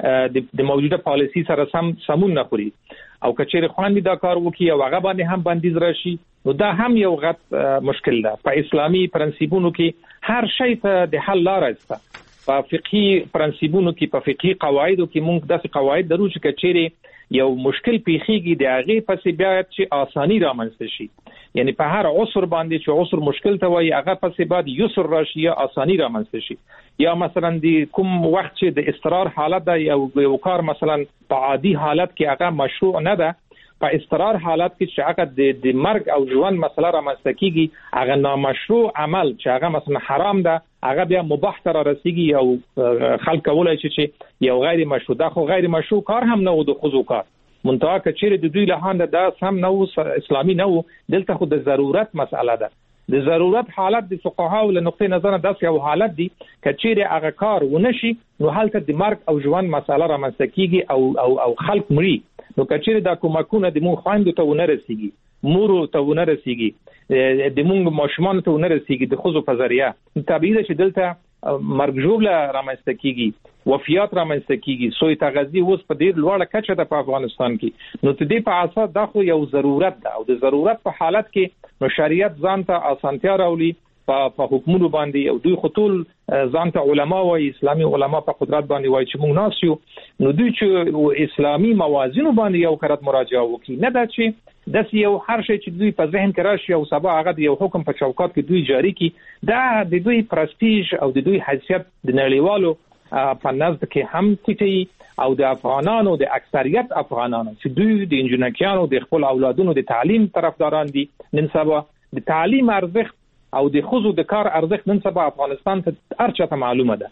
S6: د موجوده پالیسی سره سمون نه خوري، او کچېری خويندې دا کار وکي او هغه باندې هم بندیز راشي، نو دا هم یو غټ مشکل ده. په اسلامي پرنسپونو کې هر شی ته د حل لار شته. په فقهي پرنسپونو کې، په فقهي قواعدو کې موږ داسې قواعد درو چې کچېری یو مشکل پیخیږي د هغه پسې بیا چې آسانی رامنځته شي. یعنی په هر عسر باندې چې عسر مشکل ته وایي هغه پسې بعد یسر راشي یا آسانی رامنځته شي. یا مثلا د کوم وخت چې د استقرار حالت ده یو کار مثلا په عادي حالت کې هغه مشروع نه ده، په استقرار حالت کې چې هغه د مرګ او ژوند مسله رامنځته کیږي هغه نامشروع عمل چې هغه مثلا حرام ده هغه بیا مباح تر رسیږي او خلک کولای شي چې یو غیر مشروع ده، خو غیر مشروع کار هم نه و د خصوص کار منتها کچېره د دوی له هانده دا سم نه و اسلامي نه و. دلته خو د ضرورت مسأله ده. د ضرورت حالت د فقهاو له نقطې نظر داس یو حالت دی کچېره هغه کار ونشي نو حالت د مرګ او ژوند مسأله رامنځته کیږي او خلک مري. نو کچېره د کومکونه د مون خويندو ته ونه رسیږي، مورو ته ونه رسیږي، د مونږ ماشومان ته ونه رسیږي د خوځو په ذریعہ. طبيعي ده چې دلته مرګ ژوبله رامنځته کیږي، وفيات رامنځته کیږي، سوی تغذیه اوس په ډیر لوړه کچه ده په افغانستان کې. نو تدې په اساس دا خو یو ضرورت ده، او د ضرورت په حالت کې نو شریعت ځان ته اسانتیا راولي په حکومت باندې، او دوی خطول ځان ته علما او اسلامي علما په قدرت باندې وایي چې موږ ناسیو. نو دوی چې اسلامي موازینو باندې یو کرت مراجعه وکړي، نه دا چې د یو هر شي چې دوی په ذهن کې راشي او سبا هغه د یو حکم په چوکاټ کې دوی جاری کړي، دا د دوی پرستیج او د دوی حیثیت د نړیوالو په نزد کې هم ټیټي، او د افغانانو د اکثریت افغانانو چې دوی د انجنیرانو د خپل اولادونو د تعلیم طرفداران دي، نن سبا د تعلیم ارزښت او د خصوص د کار ارزښت نن سبا افغانستان ته ارچته معلومه ده.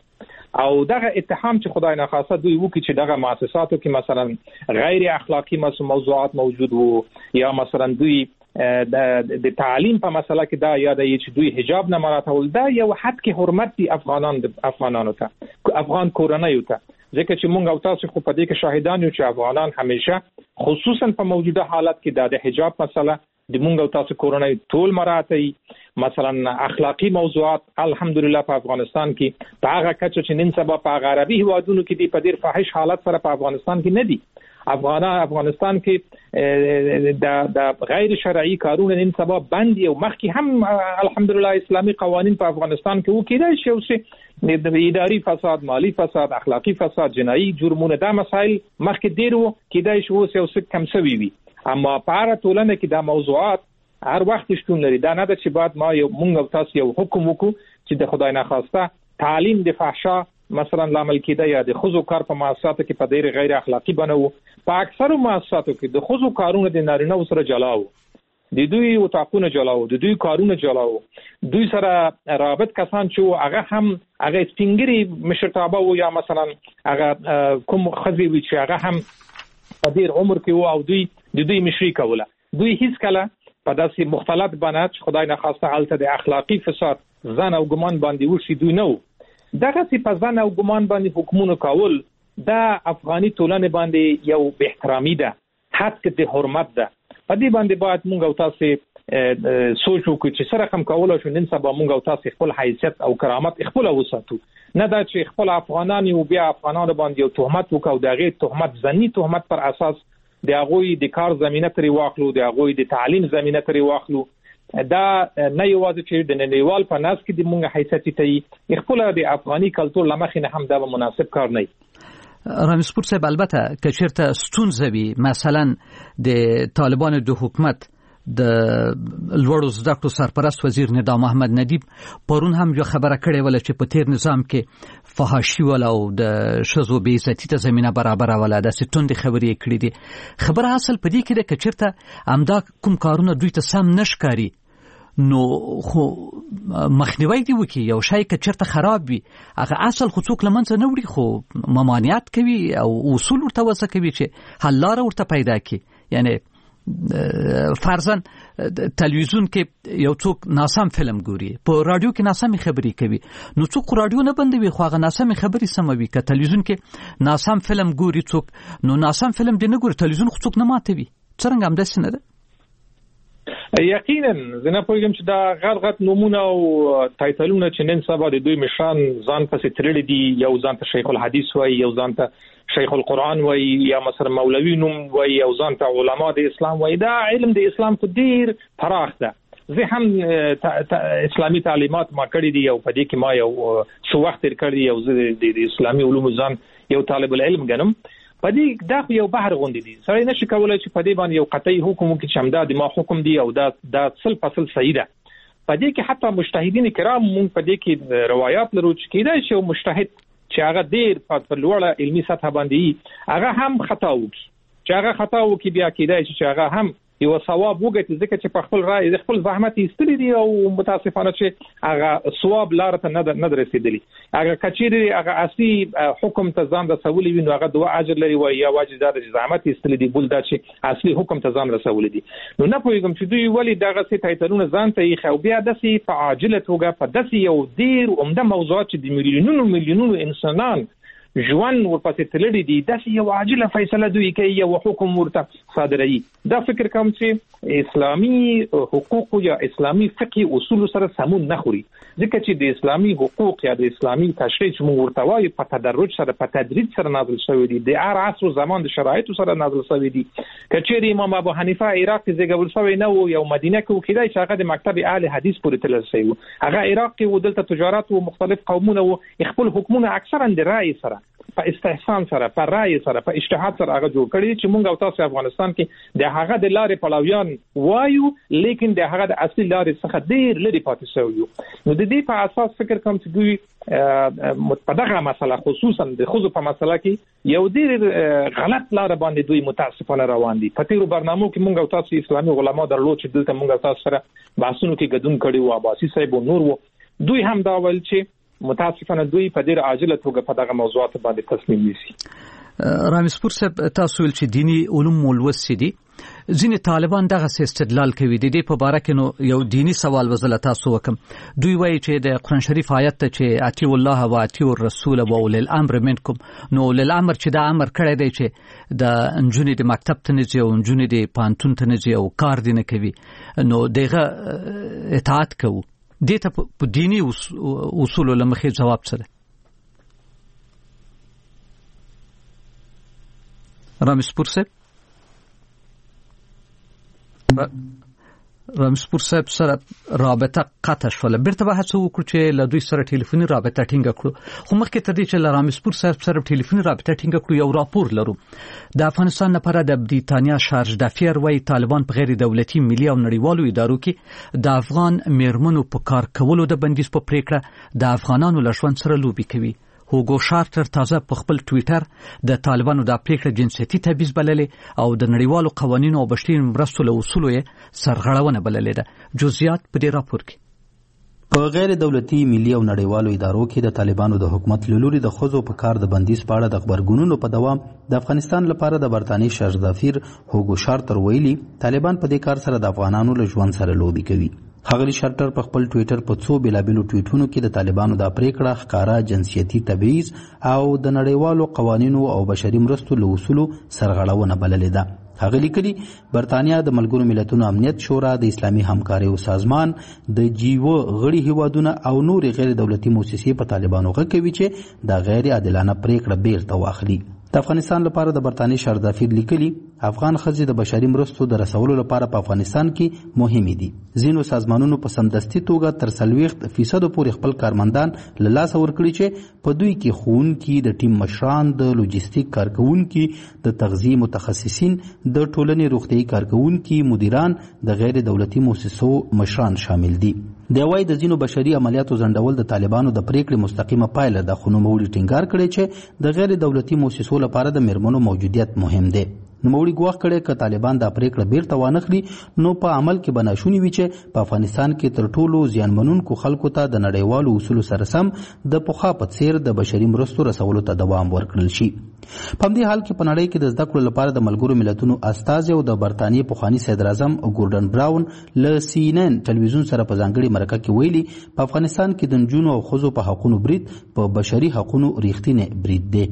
S6: او دغه اتهام چې خدای نه خاصه دوی وکړي چې دغه مؤسساتو کې مثلا غیر اخلاقی موضوعات موجود وو یا مثلا دوی د تعلیم په مسله کې دا یاد ای چې دوی حجاب نه مراعاتول، دا یو حد کې حرمت دي افغانانو ته، افغان کورنیو ته، ځکه چې مونږ او تاسو خو په دې کې شاهدان یو چې افغانان همیشه خصوصا په موجوده حالت کې د حجاب مسله د مونږ او تاسو کورنۍ ټول مراعاتي. مثلا اخلاقی موضوعات الحمدلله په افغانستان کې په هغه کچه چې نن سبا په عربي هیوادونو کې د پدیر فاحش حالت سره په افغانستان کې نه دي. افغانستان کې د غیر شرعي کارونه نن سبا بند او مخکې هم الحمدلله اسلامي قوانين په افغانستان کې وکړای شي چې د اداري فساد، مالی فساد، اخلاقی فساد، جنایي جرمونه دا مسایل مخکې ډیر وو کېدای شي اوس یو څه کم شوي وي، اما په هغه ټولنه کې دا موضوعات هر وخت شتون لري. دا نه ده چې بعد ما یو مونږ او تاسو یو حکم وکړو چې د خدای نه خواسته تعلیم د فحشا مثلا لامل کېده یا د خزو کار په مؤسساتو کې په ډیر غیر اخلاقی بنو. په اکثر مؤسساتو کې د خزو کارونه د نارینه سره جلاو، د دوی وتاقونه جلاو، د دوی کارونه جلاو، دوی سره رابط کسان چې هغه هم هغه سپینګری مشرتابه و یا مثلا هغه کوم خزي وي چې هغه هم په ډیر عمر کې و او دوی د دوی مشري کوله. دوی هیڅ کله په داسې مختلط باندې چې خدای نه خواسته حالت د اخلاقی فساد ځان او ګمان باندې وشي دوی نو دغه څه په ځان او ګمان باندې حکومت کول دا افغاني ټولنه باندې یو به احترامي ده، حق د حرمت ده. په دې باندې باید موږ او تاسو سوچ وکړو چې سره کوم کول شو نن سبا موږ او تاسو خپل حیثیت او کرامت خپل وساتو، نه دا چې خپل افغانان یو بیا افغانانو باندې یو تهمت وکاو، دغه تهمت ځنی تهمت پر اساس د هغوی د کار زمينه ترې واخلو، د هغوی د تعلیم زمينه ترې واخلو. دا نه یوازې چې د نړیوال په ناس کې د مونږ حیثیت ته خپل د افغاني کلتور لمخې نه هم دا مناسب کار نه.
S4: رامسپور صاحب البته که چیرته ستونزه وي مثلا د طالبانو د حکومت د لوړو زده کړو سرپرست وزیر نظام محمد ندیب پرون هم یو خبره کړې وله چې په تیر نظام کې فحاشي ول او د شذو بې عزتي ته زمينه برابر ولا د ستوند خبرې کړې دي. خبره اصل په دې کې ده چې چیرته امدا کوم کارونه دوی ته سم نشکاري نو خو مخنیوي دی وکي یو شای که چیرته خراب وي هغه اصل خو څوک لمنځه نه وړي خو ممانعت کوي او اصول ورته وسه کوي چې حل لاره ورته پیدا کړي. یعنی فرضاً تلویزیون کې یو څوک ناسم فلم ګوري، په رادیو کې ناسم خبري کوي، نو څوک رادیو نه بندوي خو هغه ناسم خبري سموي. که تلویزیون کې ناسم فلم ګوري څوک نو ناسم فلم دی نه ګوري، تلویزیون خو څوک نه ماتوي. څنګه هم داسې نه ده؟
S6: یقینا زه نه پوهیږم چې دا غلط نمونه او ټایټلونه چې نن سبا د دوی مشران ځان پسې تړلي دي، یو ځان ته شیخ الحدیث وایي، یو ځان ته شیخ القرآن وایي، یا مثلا مولوی نوم وایي، یو ځان ته علما د اسلام وایي. دا علم د اسلام خو ډیر پراخ ده. زه هم اسلامي تعلیمات ما کړی دي او په دې کې ما یو څو وخت تیر کړی، یو زه د اسلامي علومو ځان یو طالب العلم ګڼم. په دې دا یو بحر غونډې دي، سړی نشي کولای چې په دې باندې یو قطعي حکم وکړي چې همدا د ما حکم دی او دا څل فصل صحیح ده. په دې کې حتی مجتهدین کرام مونږ په دې کې روایت لرو چې کېدای شي مجتهد چې هغه ډیر په لوړه علمي سطح باندې هغه هم خطا وکړي، چې هغه خطا وکړي بیا کېدای شي چې هغه هم یو ثواب وګټي، ځکه چې په خپل رائے خپل زحمت ایستلی دي او متاسفانه چې هغه ثواب لار ته نه رسیدلی. هغه کچيري هغه اصلي حکم ته ځان رسولي وي نو هغه دوه اجر لري وای یا واجب دار زحمت ایستلی دي بل دا چې اصلي حکم ته ځان رسولي دي. نو نه پوهیږم چې دوی ولی دغه څه ټایټلونه ځان ته یې خو بیا داسې په عاجله توګه په داسې یو ډیر عمده موضوعات چې د میلیونونو انسانان ژوند ورپسې تللی دي داسې یو عاجله فیصله دوی کوي، یو حکم ورته صادروي. دا فکر کوم چې اسلامي حقوق یا اسلامي فقهي اصول سره سمون نه خوري، ځکه چې د اسلامي حقوق یا د اسلامي تشریع چې موږ ورته وایو په تدرج سره په تدریج سره نازل شوی دي، د هر عصر او زمان د شرایطو سره نازل شوی دي. کچېری امام ابو حنیفه عراق کې زیږول شوی نه و، یو مدینه کې وکیدای چې هغه د مکتب اهل حدیث پورې تلل شوی و، هغه عراق کې و، دلته تجارت او مختلف قومونه و، خپل حکومت اکثرا د رائے سره په استحسان سره په رائے سره په اجتهاد سره هغه جوړ کړی چې موږ او تاسو افغانستان کې د هغه د لارې پلویان وایو، لیکن د هغه د اصلي لارې څخه ډیر لري پاتې شوی. نو د دې په اساس فکر کوم چې دوی په دغه مسله خصوصا د خزو په مسله کې یو ډیر غلط لار باندې دوی متاسفانه روان دي. په تیرو برنامو کې موږ او تاسو اسلامي علما درلود چې دلته موږ او تاسو سره بحثونو کې ګډون کړي وو، عباسي صاحب او نور وو. دوی هم دا ویل چې متاسفانه دوی په ډیر عاجله توګه په دغه موضوعات باندې تصمیم نیسي.
S4: رامسپور صاحب تاسو ول چې دینی علوم مولوث دي ځینې طالبان دغه استدلال کوي د دې په اړه کې نو یو دینی سوال وزله تاسو وکم دوی وایي چې د قرآن شریف آیت ته چې اطیع الله و اطیع الرسول و اولي الامر منکم نو اولي الامر چې دا امر کړی دی چې د انجونې د مکتب ته نه ځي او انجونې د پانتون ته نه ځي او کار دی نه کوي نو دغه اطاعت کوو دې ته په دینی اصول لمخې جواب سره رامسپور صاحب سره رابطه قطع شوله بیرته به هڅه وکړو چې له دوی سره ټلیفوني رابطه ټینګه کړو خو مخکې تر دې چې له رامسپور صاحب سره ټلیفوني رابطه ټینګه کړو یو راپور لرو د افغانستان لپاره د بریتانیا شارج دافیر وایي طالبان په غیر دولتي ملي او نړیوالو ادارو کې د افغان میرمنو په کار کولو د بندیز په پریکړه د افغانانو له ژوند سره لوبي کوي. هوګو شارټر تازه په خپل ټویټر د طالبانو د پریکړې جنسيتي تبعیض بللې او د نړیوالو قوانینو او بشري مرستو له اصولو یې سرغړونه بللې ده. جزئیات په دې راپور کې
S7: په غیر دولتي ملي او نړیوالو ادارو کې د طالبانو د حکومت له لوري د ښځو په کار د بندیز په اړه د خبرګونونو په دوام د افغانستان لپاره د برتانیې شارجدافیر هوګو شارټر ویلي طالبان په دې کار سره د افغانانو له ژوند سره لوبي کوي. ښاغلي شارټر په خپل ټویټر په څو بیلابیلو ټویټونو کې د طالبانو د پریکړه ښکارا جنسيتي تبعیض او د نړیوالو قوانینو او بشري مرستو له اصولو سرغړونه بللې ده. هغه لیکلي برتانیا د ملګرو ملتونو امنیت شورا د اسلامي همکاریو سازمان د جیو غړي هیوادونه او نور غیر دولتي مؤسسې په طالبانو غږ کوي چې د غیر عادلانه پریکړه بیرته واخلي. د افغانستان لپاره د برتانیې شارجدافیر لیکلي افغان ښځې د بشري مرستو د رسولو لپاره په افغانستان کې مهمې دي. ځینو سازمانونو په سمدستي توګه تر 40% پورې خپل کارمندان له لاسه ورکړي چې په دوی کې ښوونکي د ټیم مشران د لوجستیک کارکوونکي د تغذیې متخصصین د ټولنې روغتیايي کارکوونکي مدیران د غیر دولتي مؤسسو مشران شامل دي. د وايي د ځینو بشري عملیاتو ځنډول د طالبانو د پریکړې مستقیمه پایله ده خو نوموړي ټینګار کړی چې د غیر دولتي مؤسسو لپاره د میرمنو موجودیت مهم دی. نوموړي ګواښ کړی که طالبان دا پریکړه بیرته وانخلي نو په عمل کې به ناشونې وي چې په افغانستان کې تر ټولو زیانمنونکو خلکو ته د نړیوالو اصولو سره سم د پخوا په څیر د بشري مرستو رسولو ته دوام ورکړل شي. په همدې حال کې په نړۍ کې د زده کړو لپاره د ملګرو ملتونو استازي او د برتانیې پخواني صدراعظم ګوردن براون له CNN ټلویزیون سره په ځانګړي مرکه کې ویلي په افغانستان کې د نجونو او ښځو په حقونو برید په بشري حقونو ریښتینی برید دی.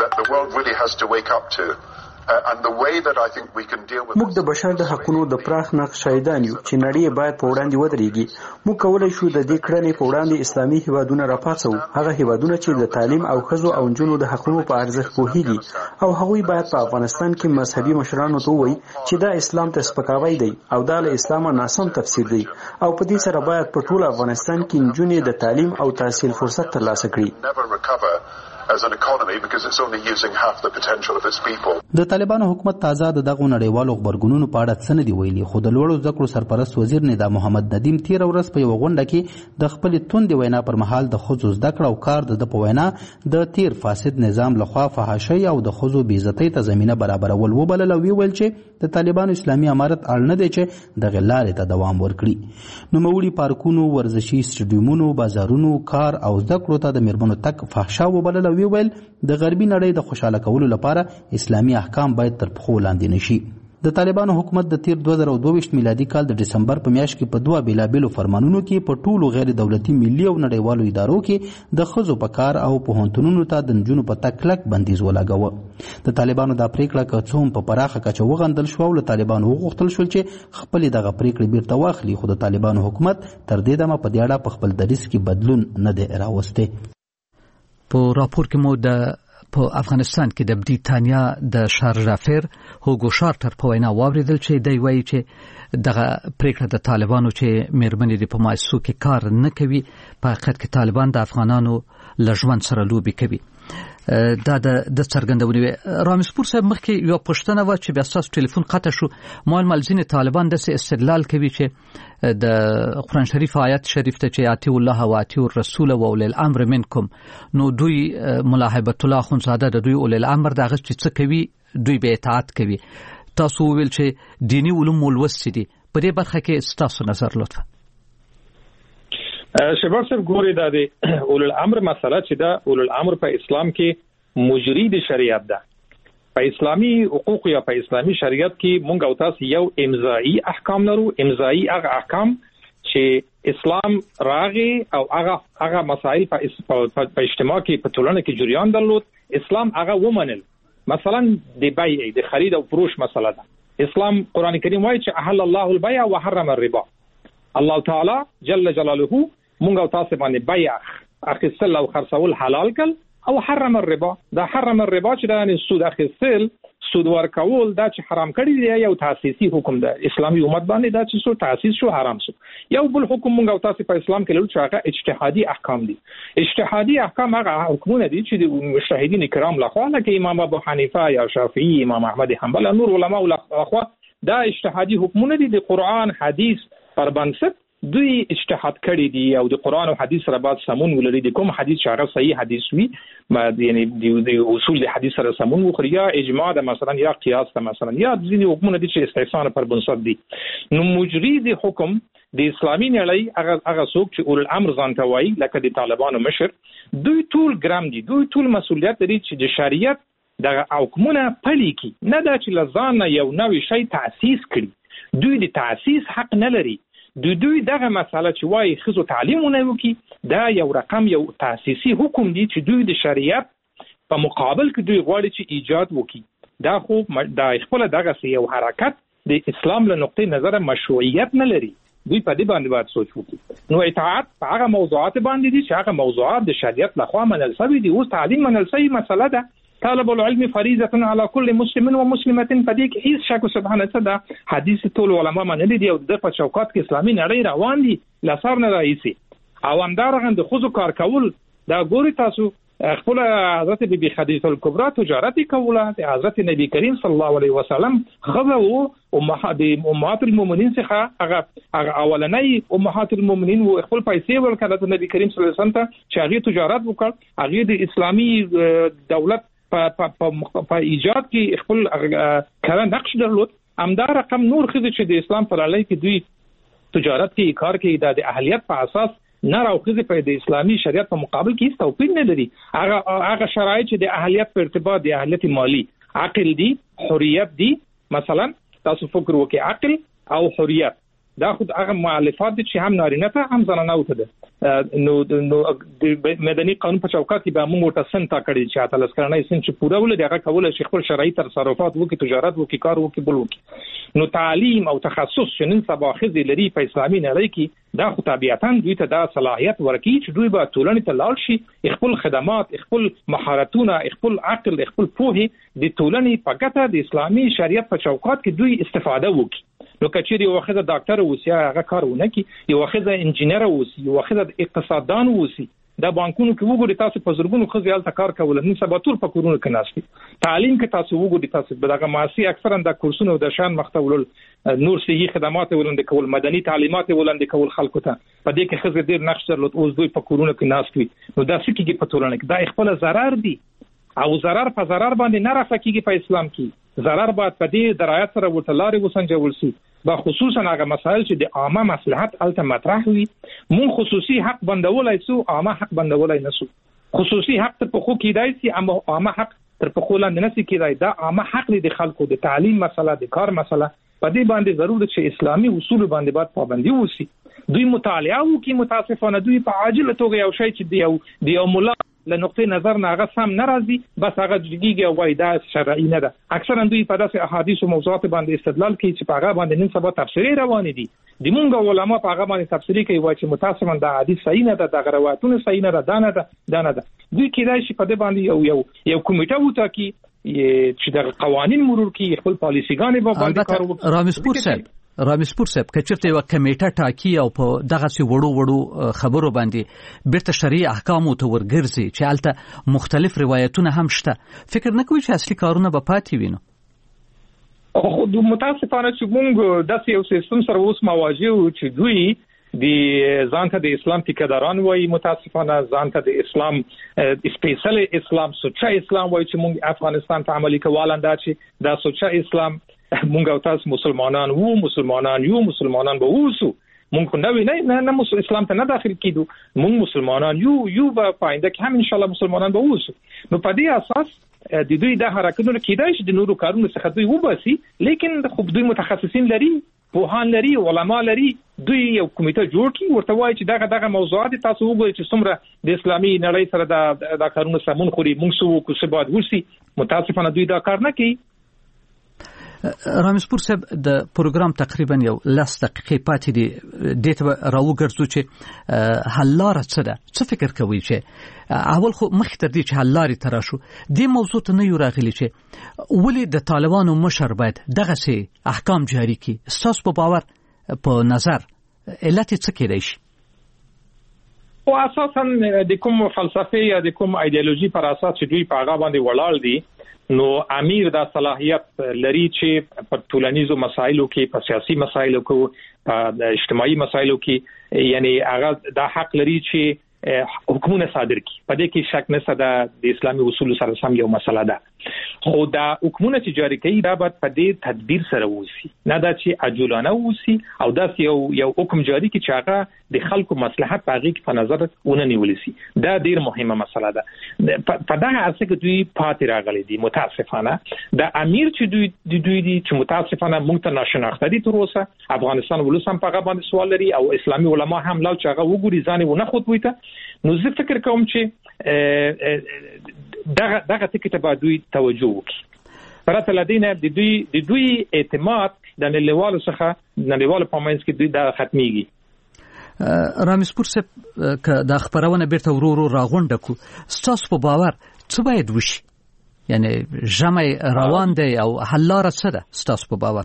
S8: موږ د بشر د حقونو د پراخ نقش شاهدان یو چې نړۍ باید په وړاندې ودرېږي. موږ کولای شو د دې کړنې په وړاندې اسلامي هیوادونه راپاڅو، هغه هیوادونه چې د تعلیم او ښځو او نجونو د حقونو په ارزښت پوهیږي، او هغوی باید په افغانستان کې مذهبي مشرانو ته ووایي چې دا اسلام ته سپکاوی دی او دا له اسلامه ناسم تفسیر دی، او په دې سره باید په ټول افغانستان کې نجونې د تعلیم او تحصیل فرصت ترلاسه کړي.
S7: د طالبانو حکومت تازه د دغه نړیوالو خبرګونونو په اړه څه نه دی ویلي، خو د لوړو زده کړو سرپرست وزیر ندا محمد ندیم تیر ورځ په یو غونډه کې د خپل توندې وینا پر مهال د ښځو زده کړه او کار د په وینا د تیر فاسد نظام لخوا فحاشۍ او د ښځو بې عزتۍ ته زمینه برابرول وبلل او ویل چې د طالبانو اسلامي امارت اړ نه دی چې دغه لارې ته دوام ورکړي. نوموړي پارکونو، ورزشي سټیډیومونو، بازارونو، کار او زده کړو ته د میرمنو تک فحشا وبلل او ویل د غربي نړۍ د خوشاله کولو لپاره اسلامي احکام باید تر پښو لاندې نشي. د طالبانو حکومت د تیر 2022 میلادي کال د دسمبر په میاشت کې په دوه بیلابیلو فرمانونو کې په ټولو غیر دولتي ملي او نړیوالو ادارو کې د ښځو په کار او پوهنتونونو ته د نجونو په تګ کلک بندیز ولګاوه. د طالبانو دا پریکړه که څه هم په پراخه کچه وغندل شوه او له طالبانو وغوښتل شول چې خپلې دغه پریکړې بیرته واخلي، خو د طالبانو حکومت تر دې دمه په دې اړه په خپل دریځ کې بدلون نه دی راوستی.
S4: په راپور کې مو د په افغانستان کې د بریتانیا د شارجدافیر هوګو شارټر په وینا واوریدل چې دی وایي چې دغه پریکړه د طالبانو چې میرمنې د په مؤسسو کې کار نه کوي په حقیقت کې طالبان د افغانانو له ژوند سره لوبي کوي. دا د څرګندونې رامسپور صاحب مخکې یو پوښتنه و چې بیا تاسو ټلیفون قطع شو. مال ځینې طالبان داسې استدلال کوي چې د قرآن شریف آیت شریف ته چې اطیع الله و اطیع الرسول و اولي الامر منکم نو دوی ملا هیبت الله اخوندزاده د دوی اولي الامر دغه چې څه کوي دوی به اطاعت کوي. تاسو ویل چې دینی علوم مولوث دي، په دې برخه کې تاسو نظر لطفا.
S6: شباب صاحب ګوري د اولو الامر مسله چې دا اولو الامر په اسلام کې مجری د شریعت ده. په اسلامي حقوق یا په اسلامي شریعت کې مونږ او تاسو یو امضائي احکام لرو. امضائي هغه احکام چې اسلام راغی او هغه مسائل په اجتماع کې په ټولنه کې جریان درلود، اسلام هغه ومنل. مثلا د بیع د خرید او فروش مسله ده. اسلام قران کریم وایي چې احل الله البيع وحرم الربا. الله تعالی جل جلاله مونږ او تاسو باندې بیع اخیستل او خرڅول حلال کړ او حرم الربا. دا حرم الربا چې دا سود اخیستل، سود ورکول، دا چې حرام کړی دی یو تاسیسي حکم ده. اسلامي امت باندې دا چې سو تاسیس شو حرام شو. یو بل حکم مونږ او تاسو په اسلام کې لرو چې هغه اجتهادي احکام دي. اجتهادي احکام هغه حکمونه دي چې د مجتهدین کرام لخوا لکه امام ابو حنیفه یا شافعی، امام احمد حنبل، نور علما لخوا دا اجتهادي حکمونه دي د قران حدیث پر بنسټ دوی اجتهاد کړی دي او د قران او حدیث سره بعد سمون ولري. د کوم حدیث چې هغه صحیح حدیث وي، یعنی د اصول د حدیث سره سمون وخوري، یا اجماع ده مثلا، یا قیاس ده مثلا، یا ځینې حکمونه دي چې استحسان پر بنسټ دي. نو مجری د حکم د اسلامي نړۍ هغه څوک چې اول الامر ځان ته وایي، لکه د طالبانو مشر، دوی ټول ګرام دي، دوی ټول مسؤلیت لري چې د شریعت د حکمونه پلي کی، نه دا چې لزان یو نوې شی تاسیس کړي. دوی د تاسیس حق نه لري. دوی دغه مسله چې وایي خزو تعلیمونه وکي، دا یو رقم یو تاسیسي حکم دی چې دوی د شریعت په مقابل کې دوی غواړي چې ایجاد وکي. دا خو دا خپل دغه یو حرکت د اسلام له نقطې نظر مشروعیت نه لري. دوی په دې باندې باید سوچ وکړي. نو اطاعت په هغه موضوعات باندې دي چې هغه موضوعات د شریعت لخوا منل شوي دي. اوس تعلیم منل شوی مسله ده. طالب العلم فریضه على كل مسلم ومسلمه. په دې کې هیڅ شک سبحان الله ده. حدیث ټول علما منلي دي او د په چوکاټ کې اسلامي نړۍ روان دي لاسار نه راځي. او همدارنګه د خود کار کول دا ګوري تاسو خپل حضرت بیبي خدیجه الکبرى تجارت کوله، د حضرت نبی کریم صلی الله علیه وسلم خذو امهات المؤمنین څخه هغه اولنۍ امهات المؤمنین او خپل پیسې ورکړه د نبی کریم صلی الله علیه وسلم ته چې هغه تجارت وکړ. هغه د اسلامي دولت په ایجاد کې خپل کار نقش درلود. همدا رقم نور خزه چې د اسلام پر علی کې دوی تجارت کې کار کوي د اهلیت په اساس نه راوخذ په د اسلامي شریعت په مقابل کې توپیر نه لري. هغه شرایط چې د اهلیت په ارتباط د اهلیت مالی، عقل دي، حریت دي. مثلا تاسو فکر وکړئ عقل او حریت دا خود هغه مؤلفات دي چې هم نارینه ته هم زنانه ته ده. نو د مدني قانون په چوکاټ کې به موږ ورته سنتا کړی چې اتلس کړنۍ سن چې پوره ول دغه کول شي خپل شرعي تصرفات وکي، تجارت وکي، کار وکي، بل وکي. نو تعلیم او تخصص چې نن سبا خزي لري په اسلامي نړۍ کې دا خو طبيعتاً دوی ته دا صلاحيت ورکړي چې دوی به ټولنې ته لاړ شي، خپل خدمات، خپل مهارتونه، خپل عقل، خپل پوهه د ټولنې په ګټه د اسلامي شریعت په چوکاټ کې دوی استفاده وکړي. نو کچېری یو وخت ډاکټر اوسي هغه کار ونه کی، یو وخت انجینر اوسي، یو وخت اقتصاددان اوسي. دا بانکونو کې وګورئ تاسو په زرګونو خزيال ته کار کول، نن سبا ټول په کورونو کې ناشتي. تعلیم کې تاسو وګورئ تاسو دغه ماسي اکثرا د کورسونو د شان مختولل نور صحي خدمات ولاندې کول، مدني تعلیمات ولاندې کول خلکو ته. په دې کې خزه ډیر نقش درلود. اوس دوی په کورونو کې ناشتي. نو دا سکیږي په ټولنه کې دا خپل ضرر دي او ضرر په ضرر باندې نه راځي په اسلام کې. ضرر باید په دې درایت سره ورتلاري وسنجول شي. با خصوصا هغه مسائل چې د عامه مصلحت الته مطرح وي. مون خصوصي حق بندولای سو، عامه حق بندولای نسو. خصوصي حق ته په خو کېدای سي، اما عامه حق تر په خو لاندې نسي کېدای. دا عامه حق دی د خلکو، د تعلیم مسله، د کار مسله. په دې باندې ضرورت چې اسلامي اصول باندې باید پابندي وسی. دوی مطالعه وکي، متاسفانه دوی په عاجله توګه یو شی چې دی یو مولا له نقطې نظر نه هغه سم ناراضي، بس هغه جګیږي او وایي دا شرعي نه ده. اکثرا دوی په داسې احادیث او موضوعات باندې استدلال کوي چې په هغه باندې نن سبا تفسیري روان دي. د مونږ علما په هغه باندې تفسیري کوي وایي چې متاسفانه دا حدیث صحیح نه ده، دا روایتونه صحیح نه ده، دا نه ده. دوی کېدای شي په دې باندې یو کمیټه وټاکي چې د قوانين مرور کوي، خپل پالیسيګانې به باندې کار وکړي.
S4: رامسپور صاحب کچرته یو کمیټه ټاکی او په دغه سي وړو خبرو باندې بیرته شرعي احکام ته ورګرځي چې البته مختلف روایتونه هم شته. فکر نه کوي چې اصلي کارونه به پاتې وینو؟
S6: خو د متاسفانه چې موږ د یو سیستم سره اوس مواجه یو چې دوی د ځان ته د اسلام ټیکداران وایي، متاسفانه ځان ته د اسلام سپیشل اسلام، سوچا اسلام وایي چې موږ افغانستان ته عملي کولان دا چې دا سوچا اسلام مونږ او تاسو مسلمانان وو، مسلمانان یو، مسلمانان به اوسو. مونږ نه اسلام ته نه داخل کیدو، مونږ مسلمانان یو به پاینده کې هم ان شاء الله مسلمانان به اوسو. نو په دې اساس د دوی د حرکتونو کېدای شي د نورو کارونو څخه دوی وباسي، لیکن خو دوی متخصصین لري، پوهان لري، علما لري، دوی یو کمیټه جوړ کړي ورته وایي چې دغه موضوعات تاسو وګورئ چې څومره د اسلامي نړۍ سره دا کارونه سمون خوري، موږ څه وکړو څه باید وشي. متاسفانه دوی دا کار نه کوي.
S4: رامزپور صاحب د پروګرام تقریبا یو 10 دقیقې پاتې دي، دته راوګرځو چې حل لاره څه ده، څه فکر کوي چې اول خو مخکې تر دې چې حل لارې تر شو دې موضوع ته نه یو راغلی چې ولې د طالبانو مشر باید دغه سي احکام جاری کړي؟ تاسو په باور په نظر علت څه کېدای شي؟
S6: او اساسا د کوم فلسفه یا د کوم ایدئولوژي پر اساس چې دوی په هغه باندې ولاړ دي، نو امیر دا صلاحیت لري چې په ټولنیزو مسایلو کې، په سیاسي مسایلو کې، په اجتماعي مسایلو کې، یعنی هغه دا حق لري چې حکمونه صادر کړي. په دې کې شک نشته د اسلامي اصول سره سم یو مسله ده، خو دا حکمونه چې جاری کوي دا باید په دې تدبیر سره وسی، نه دا چې عجولانه وسی او دا یو حکم جاری کړي چې هغه د خلکو مصلحت په هغه کې په نظر ونه نیول شي. دا ډیر مهمه مسله ده. په دغه اساس کې دوی پاتې راغلي دي. متاسفانه د امیر چې دوی چې متاسفانه مونږ ته ناشناخته دي تر اوسه. افغانستان ولوس هم په هغه باندې سوال لري او اسلامي علما هم لاو چې هغه وګوري ځان ونه خود وایته. نو زه فکر کوم چې دغه ټکی ته باید دوی توجه وکړي. پرته لدینه د دوی اعتماد د نړیوالو څخه نړیوالو په منځ کې دوی دا ختميږي.
S4: رامزپور صاحب که دا خبرونه بیرته ورو راغونډه کو، ستاسو په باور څه باید وشي؟ یعنی جمع روان دی او حل لاره څه ده ستاسو په باور؟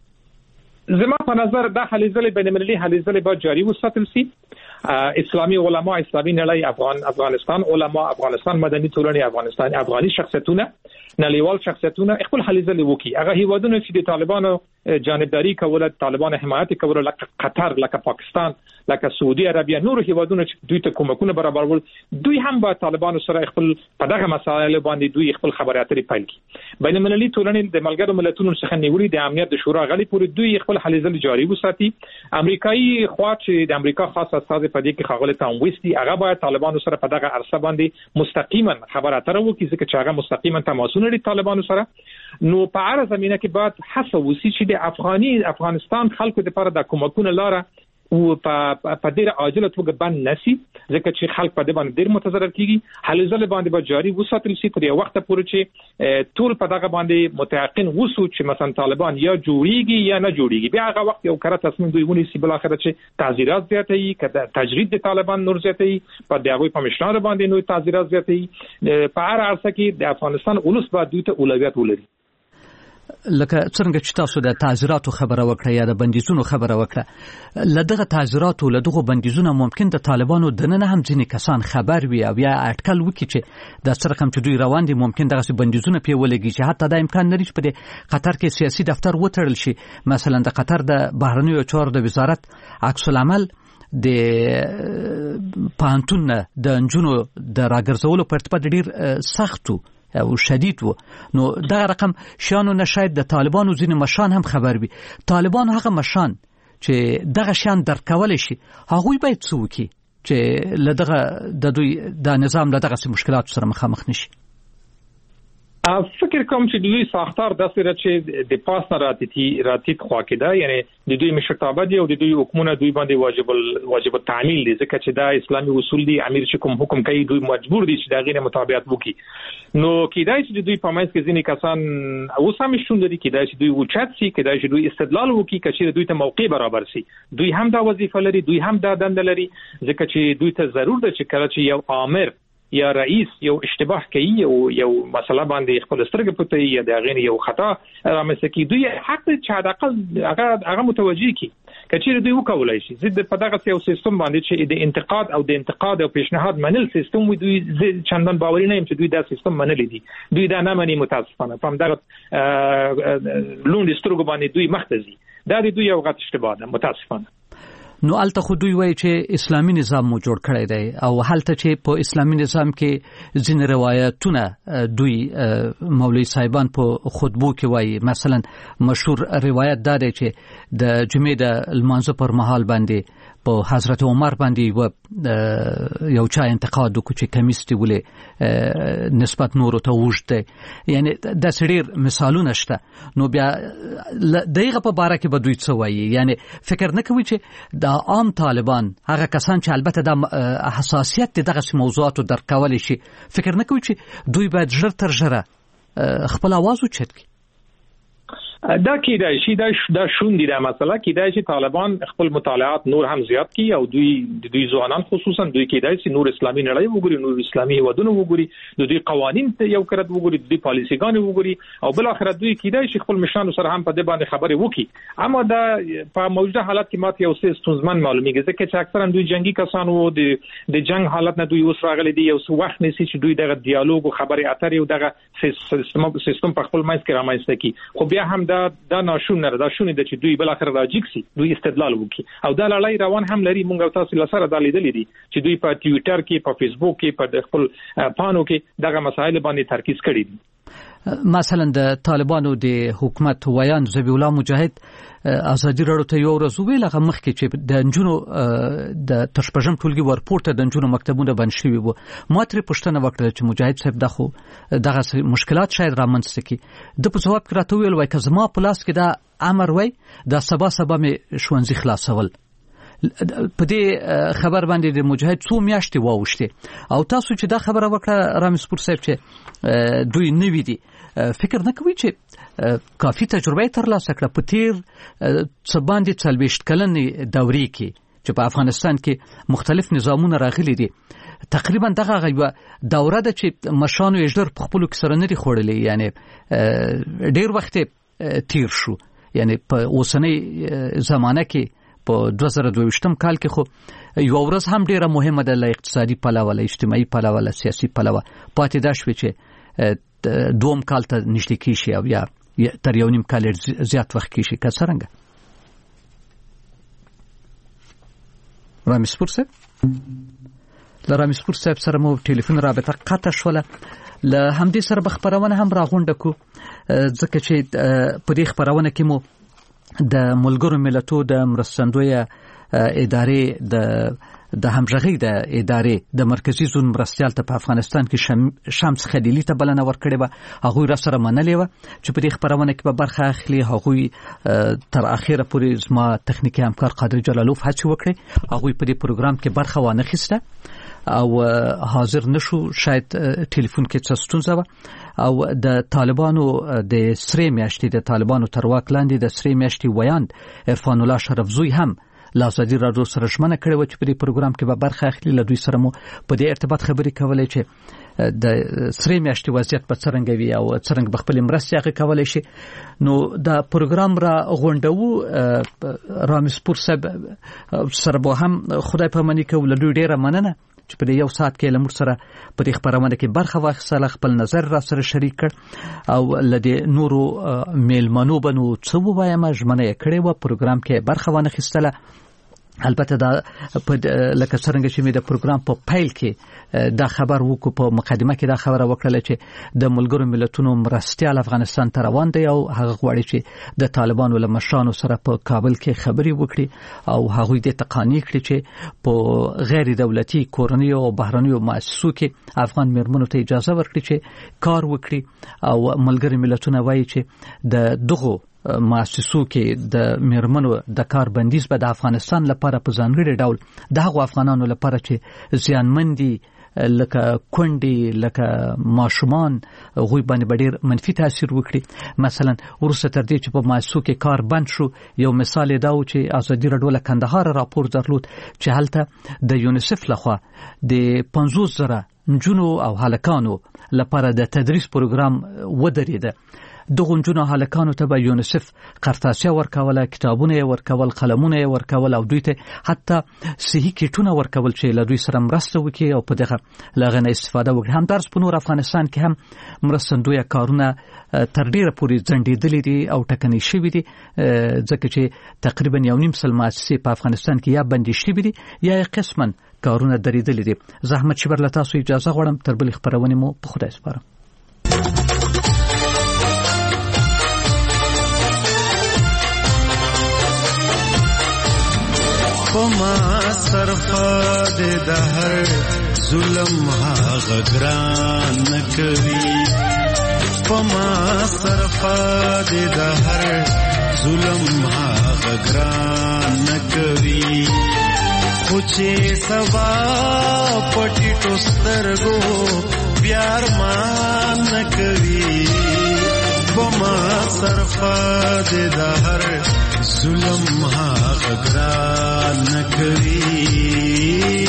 S6: زما په نظر دا هلې ځلې بین‌المللي هلې ځلې باید جاری وساتل شي. اسلامي علما، اسلامي نړۍ، افغانستان علما، افغانستان مدني ټولنې، افغاني شخصیتونه، نړیوال شخصیتونه خپل هلې ځلې وکړي. هغه هیوادونه چې د طالبانو جانبداري کوله، طالبانو حمایت کوله، لکه قطر، لکه پاکستان، لکه سعودي عربیه، نور هیوادونه چې دوی ته کومکونه برابرول، دوی هم با طالبانو سره خپل په دغه مسایلو باندې دوی خپل خبرې اترې پیل کړي. بین‌المللي ټولنې د ملګرو ملتونو څخه نیولې د امنیت د شورا غړي پورې دوی خپل هلې ځلې جاری وساتي. امریکایي خوا چې د امریکا خاص استاد په دې کې خغل ته وستي، هغه باید طالبانو سره په دغه عرصه باندې مستقیما خبرې اترې وکړي، ځکه چې هغه مستقیما تماسونه لري طالبانو سره. نو په اړه زمينه کې باید هڅه وشي چې د افغانستان خلکو لپاره د کومکونه لاره او په ډیره عاجله توګه باندې نشي، ځکه چې خلک په دې باندې ډیر متضرر کیږي. هلې ځلې باندې به جاری وساتل شي تر یو وخت پورې چې ټول په دغه باندې متيقن وسو چې مثلا طالبان یا جوړیږي یا نه جوړیږي. بیا هغه وخت یو کړه تصمیم دوی ونیسي، بل اخر چې تعزیرات زیاتوي، کله تجرید د طالبان نور زیاتوي، په دغه په مشرانو باندې نو تعزیرات زیاتوي. په هر اړه کې د افغانستان ولس باید دوی ته اولویت ولري.
S4: لکه څنګه چې تاسو د تعزیراتو خبره وکړه یا د بندیزونو خبره وکړه، لدغه تعزیراتو لدغه بندیزونو ممکن د طالبانو دننه هم ځینې کسان خبر وي او یا اټکل وکړي چې د سره کوم چې دوی روان دي ممکن دغه بندیزونه په ولګي چې حتی دا امکان لري چې په قطر کې سیاسي دفتر وتړل شي. مثلا د قطر د بهرنیو چارو د وزارت عکس العمل د پانتون د انجونو د راګرځولو په ارتباط ډیر سختو او شدید وو. نو دا رقم شانو نه شاید د طالبانو ځینې مشان هم خبر وي. طالبانو هغه مشان چې دغه شان درکول شي هغه باید څه وکړي چې لدغه د دوی د نظام لدغه مشکلات سره مخامخ نشي.
S6: فکر کوم چې دوی ساختار داسې چې د پاس نه راتیت خوا کې ده، یعنی د دوی مشرتابه دي او د دوی حکومت دوی باندې واجب التعمیل دي، ځکه چې دا اسلامي اصول دي. امیر چې کوم حکم کوي دوی مجبور دي چې دا غیر مطابقت وکړي. نو کېدای چې دوی په منځ کې ځینې کسان اوس هم شتون لري، کېدای چې دوی وچت شي، کېدای چې دوی استدلال وکړي چې دوی ته موقع برابر شي. دوی هم دا وظیفه لري، دوی هم دا دنده لري، ځکه چې دوی ته ضرور ده چې کله چې یو امر یا رئیس یو اشتباه کوي او یو مسله باندې خپل سترګې پټي یا د غیر یو خطا رامنځته کوي، دوی حق چې حداقل هغه متوجي کی کچې دوی وکولای شي. زه په دغه یو سیستم باندې چې د انتقاد او پیشنهاد منل سیستم وي، دوی چندان باوري نه یم چې دوی دا سیستم منل دي. دوی دا نه مني متاسفانه. په دغه لوند سترګو باندې دوی مختزي. دا دوی یو غټ اشتباه ده متاسفانه.
S4: نو الته خو دوی وایي چې اسلامي نظام مو جوړ کړی دی او هلته چې په اسلامي نظام کې ځینې روایتونه دوی مولوي صاحبان په خطبو کې وایي. مثلا مشهور روایت دا دی چې د جمعې د لمانځه پر مهال باندې په حضرت عمر باندې یو چا انتقاد وکړ چې کمیس دی ولې نسبت نورو ته وښت دی. یعنی د سړي مثالونه شته. نو بیا دغه په باره کې به دوی څه وایي؟ یعنی فکر نه کوي چې د عام طالبان هغه کسان چې البته د حساسیت دغه موضوعاتو درک کولی شي، فکر نه کوي چې دوی باید ژر تر ژره خپل आवाज اوچت کړي؟
S6: دا کېدای شي دا شوندې دا مسله کېدای شي طالبان خپل مطالعات نور هم زیات کړي او دوی ځوانان خصوصا دوی کېدای شي نور اسلامي نړۍ وګوري، نور اسلامي هیوادونه وګوري، دوی قوانین یو کرت وګوري، دوی پالیسيګان وګوري او بل اخر دوی کېدای شي خپل مشرانو سره هم په دې باندې خبرې وکړي. اما دا په موجوده حالت کې ماته یو څه ستونزمن معلومیږي ځکه چې اکثرا دوی جنگي کسان وو، د جنگ حالت نه دوی اوس راغلي دي، یو څه وخت نسی چې دوی دغه ډیالوګ او خبرې اترې او دغه سیستم په خپل منځ کې رامنځته کړي. خو بیا هم دا ناشونه ده چې دوی بل اخر راځي سي دوی استدلال وکړي او دا لړۍ روان هم لري. مونږ تاسو لسره د لیدلې دي چې دوی په ټوئیټر کې، په فیسبوک کې، په خپل پانو کې دغه مسایل باندې ترکیز کړی دي.
S4: مثلا د طالبانو د حکومت ویان ذبیح الله مجاهد ازادي راډیو ته یو ورځ ویل هغه مخکې چې د انجونو د تشپژم ټولګي ورپورټه د انجونو مکتبونه بند شوي وو. ما ترې پوښتنه وکړه چې مجاهد صاحب دغه مشکلات شاید رامنځته کړي. د په جواب کې راته ویل وای که زما په لاس کې دا امر وای دا سبا مې ښوونځي خلاصول. په دې خبر باندې د مجاهد څو میاشتې واوښتې او تاسو چې دا خبره وکړه رامسپور صاحب چې دوی نوی دي، فکر نه کوي چې کافي تجربه ترلاسه کړه په تیر څه باندې 40 کلنې دورې کې چې په افغانستان کې مختلف نظامونه راغلي دي. تقریبا دغه غیبه دوره ده چې مشانو یې په خپل کې سره نه دي خوړلې، یعنی ډیر وخت تیر شو. یعنی په اوسنۍ زمانه کې په 2022 کال کې خو یو ورځ هم ډیره مهمه ده له اقتصادي پلوه، له اجتماعي پلوه، له سیاسي پلوه. پاتې دا شوې چې دوم کال ته نږدې کیشي او یا تر یو نیم کال زیات وخت کیشي. که څنګه رامسپور صاحب له رامسپور صاحب سره مو ټلیفون رابطه قطع شوله. له همدې سره به خبرونه هم راغونډه کو ځکه چې په دې خبرونه کې مو د ملګرو ملتونو د مرستندوی ادارې د همغږۍ د ادارې د مرکزی زون مرستیال ته په افغانستان کې شمس خلیلی ته بلنه ورکړې و. هغه را سره منلې و چې په دې خبرونه کې به برخه اخلي. هغه تر اخیره پورې زما تخنیکی همکار قادر جلالوف هڅه وکړي. هغه په دې پروګرام کې برخه وانه خسته او حاضر نشو، شاید ټلیفون کې څه ستونزه و. او د طالبانو د سری میاشتې د طالبانو تر واک لاندې د سری میاشتې ویاند عرفان الله شرفزوی هم له ازادي راډیو سره ژمنه کړې و چې په دې پروګرام کې به برخه اخلي. له دوی سره مو په دې ارتباط خبرې کولې چې د سری میاشتې وضعیت په څرنګه وي او څرنګه به خپل مرستې هغه کولای شي. نو دا پروګرام را غونډو رامسپور صاحب سره به هم خدای پاماني کوي. له دوی ډیره مننه چې په یو ساعت کې لمر سره په دې خبرونه کې برخه واخیستله، خپل نظر را سره شریک کړ او لدی نورو میلمنو بنو څو وایم ژمنه کړې و پروګرام کې برخه وانه خستله. البته دا لکه څنګه چې مې د پروګرام په پیل کې دا خبر وکړو، په مقدمه کې دا خبره وکړه چې د ملګرو ملتونو مرستیال افغانستان ته روان دی او هغه غواړي چې د طالبانو له مشرانو سره په کابل کې خبرې وکړي او هغوی د تقانی کړي چې په غیر دولتي کورنۍ او بهرنیو مؤسسو کې افغان میرمنو ته اجازه ورکړي چې کار وکړي. او ملګرو ملتونه وایي چې د دغه مؤسسو کې د میرمنو د کار بندیز به د افغانستان لپاره په ځانګړي ډول د هغو افغانانو لپاره چې زیانمن دي لکه کونډې، لکه ماشومان، غوی باندې ډېر منفي تاثیر وکړي. مثلا وروسته تر دې چې په مؤسسو کې کار بند شو، یو مثال دا و چې ازادي راډیو له کندهار راپور درلود چې هلته د یونیسف لخوا د 50,000 نجونو او هلکانو لپاره د تدریس پروګرام ودرېده. د غونجونو هلکانو ته به یونیسف قرطاسیه ورکوله، کتابونه ورکول، قلمونه ورکول او دوی ته حتی صحي کیټونه ورکول چې له دوی سره مرسته وکړي او په دغه لغنه استفاده وکړي. همدارس په نور افغانستان کې هم مرستندویه کارونه تر ډیره پورې ځنډېدلي دي او ټکنۍ شوي دي، ځکه چې تقریبا 1.5 سل مؤسسې په افغانستان کې یا بندي شوي دي یا قسما کارونه درېدلي دي. زه احمد شبر له تاسو اجازه غواړم، تر بلې خپرونې مو په خدای سپارم.
S9: پما صرفا د هر ظلم هغه ګران نکوي، پما صرفا د هر ظلم هغه ګران نکوي، خو چې سبا پټي ټوسترګو پیار مان نکوي، پما صرفا د هر ظلم هغه ګران نکوي.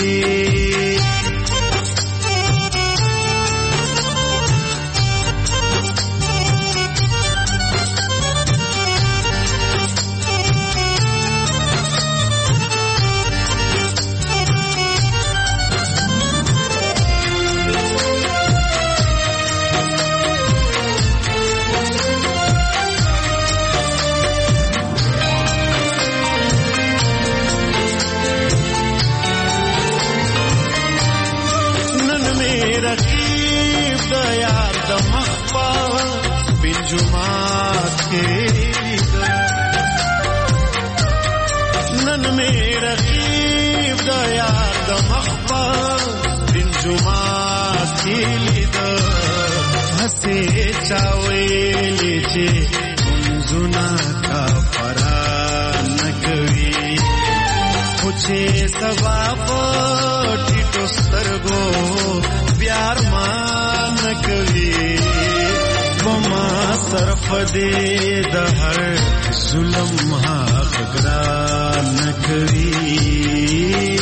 S9: چاویلی چه منزونا کا فرا نکوی، خوچه سبا پٹی ٹوسترگو پیار مان نکوی، بما صرف دے دہر ظلم حق گران نکوی.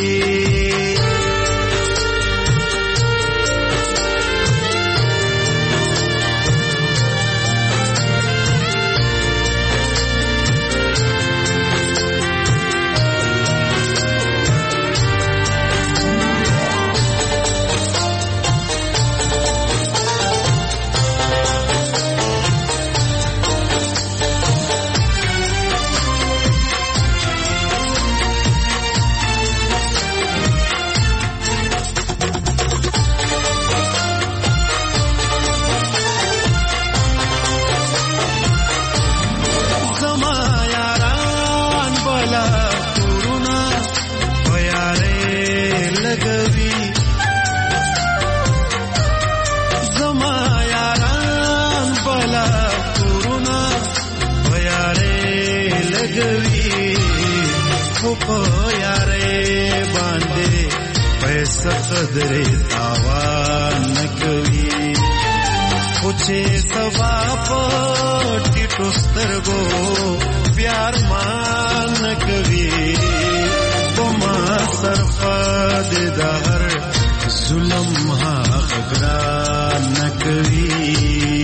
S9: قدر تاوان نکوي، خوچه سبا پټی ټوسترګو پیار مان نکوي، بما صرفا د هر ظلم حق ګران نکوي.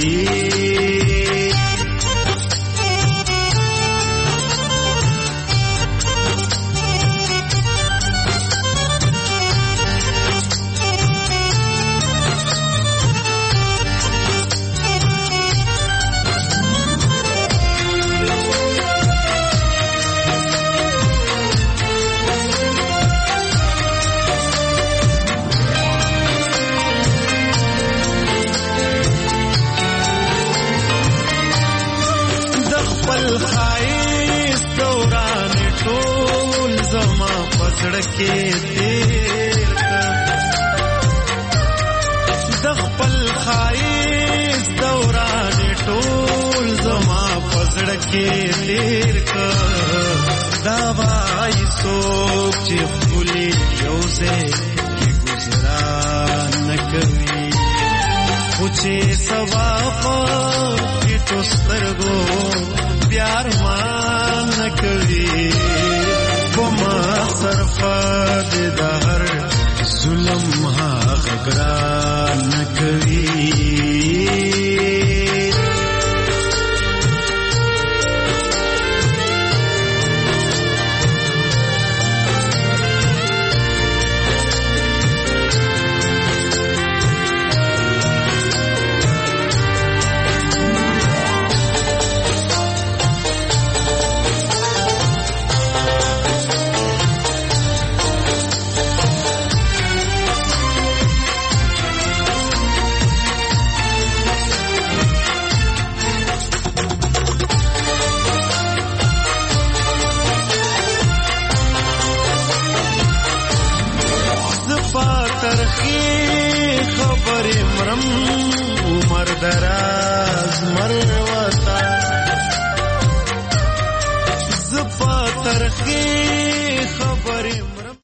S9: سڑکے تیر د خپل خایس دوران ټول زما پسړکے تیر کا دا وای سوچ چې خولي یوزه کی گزاران نکوي، خوچه سوا پټی ټوسترګو پیار مان نکوي، بما صرفا د هر ظلم حق ګران نکوي. ترخی خبر مرم عمر دراز مروتا زپا ترخی خبر مرم.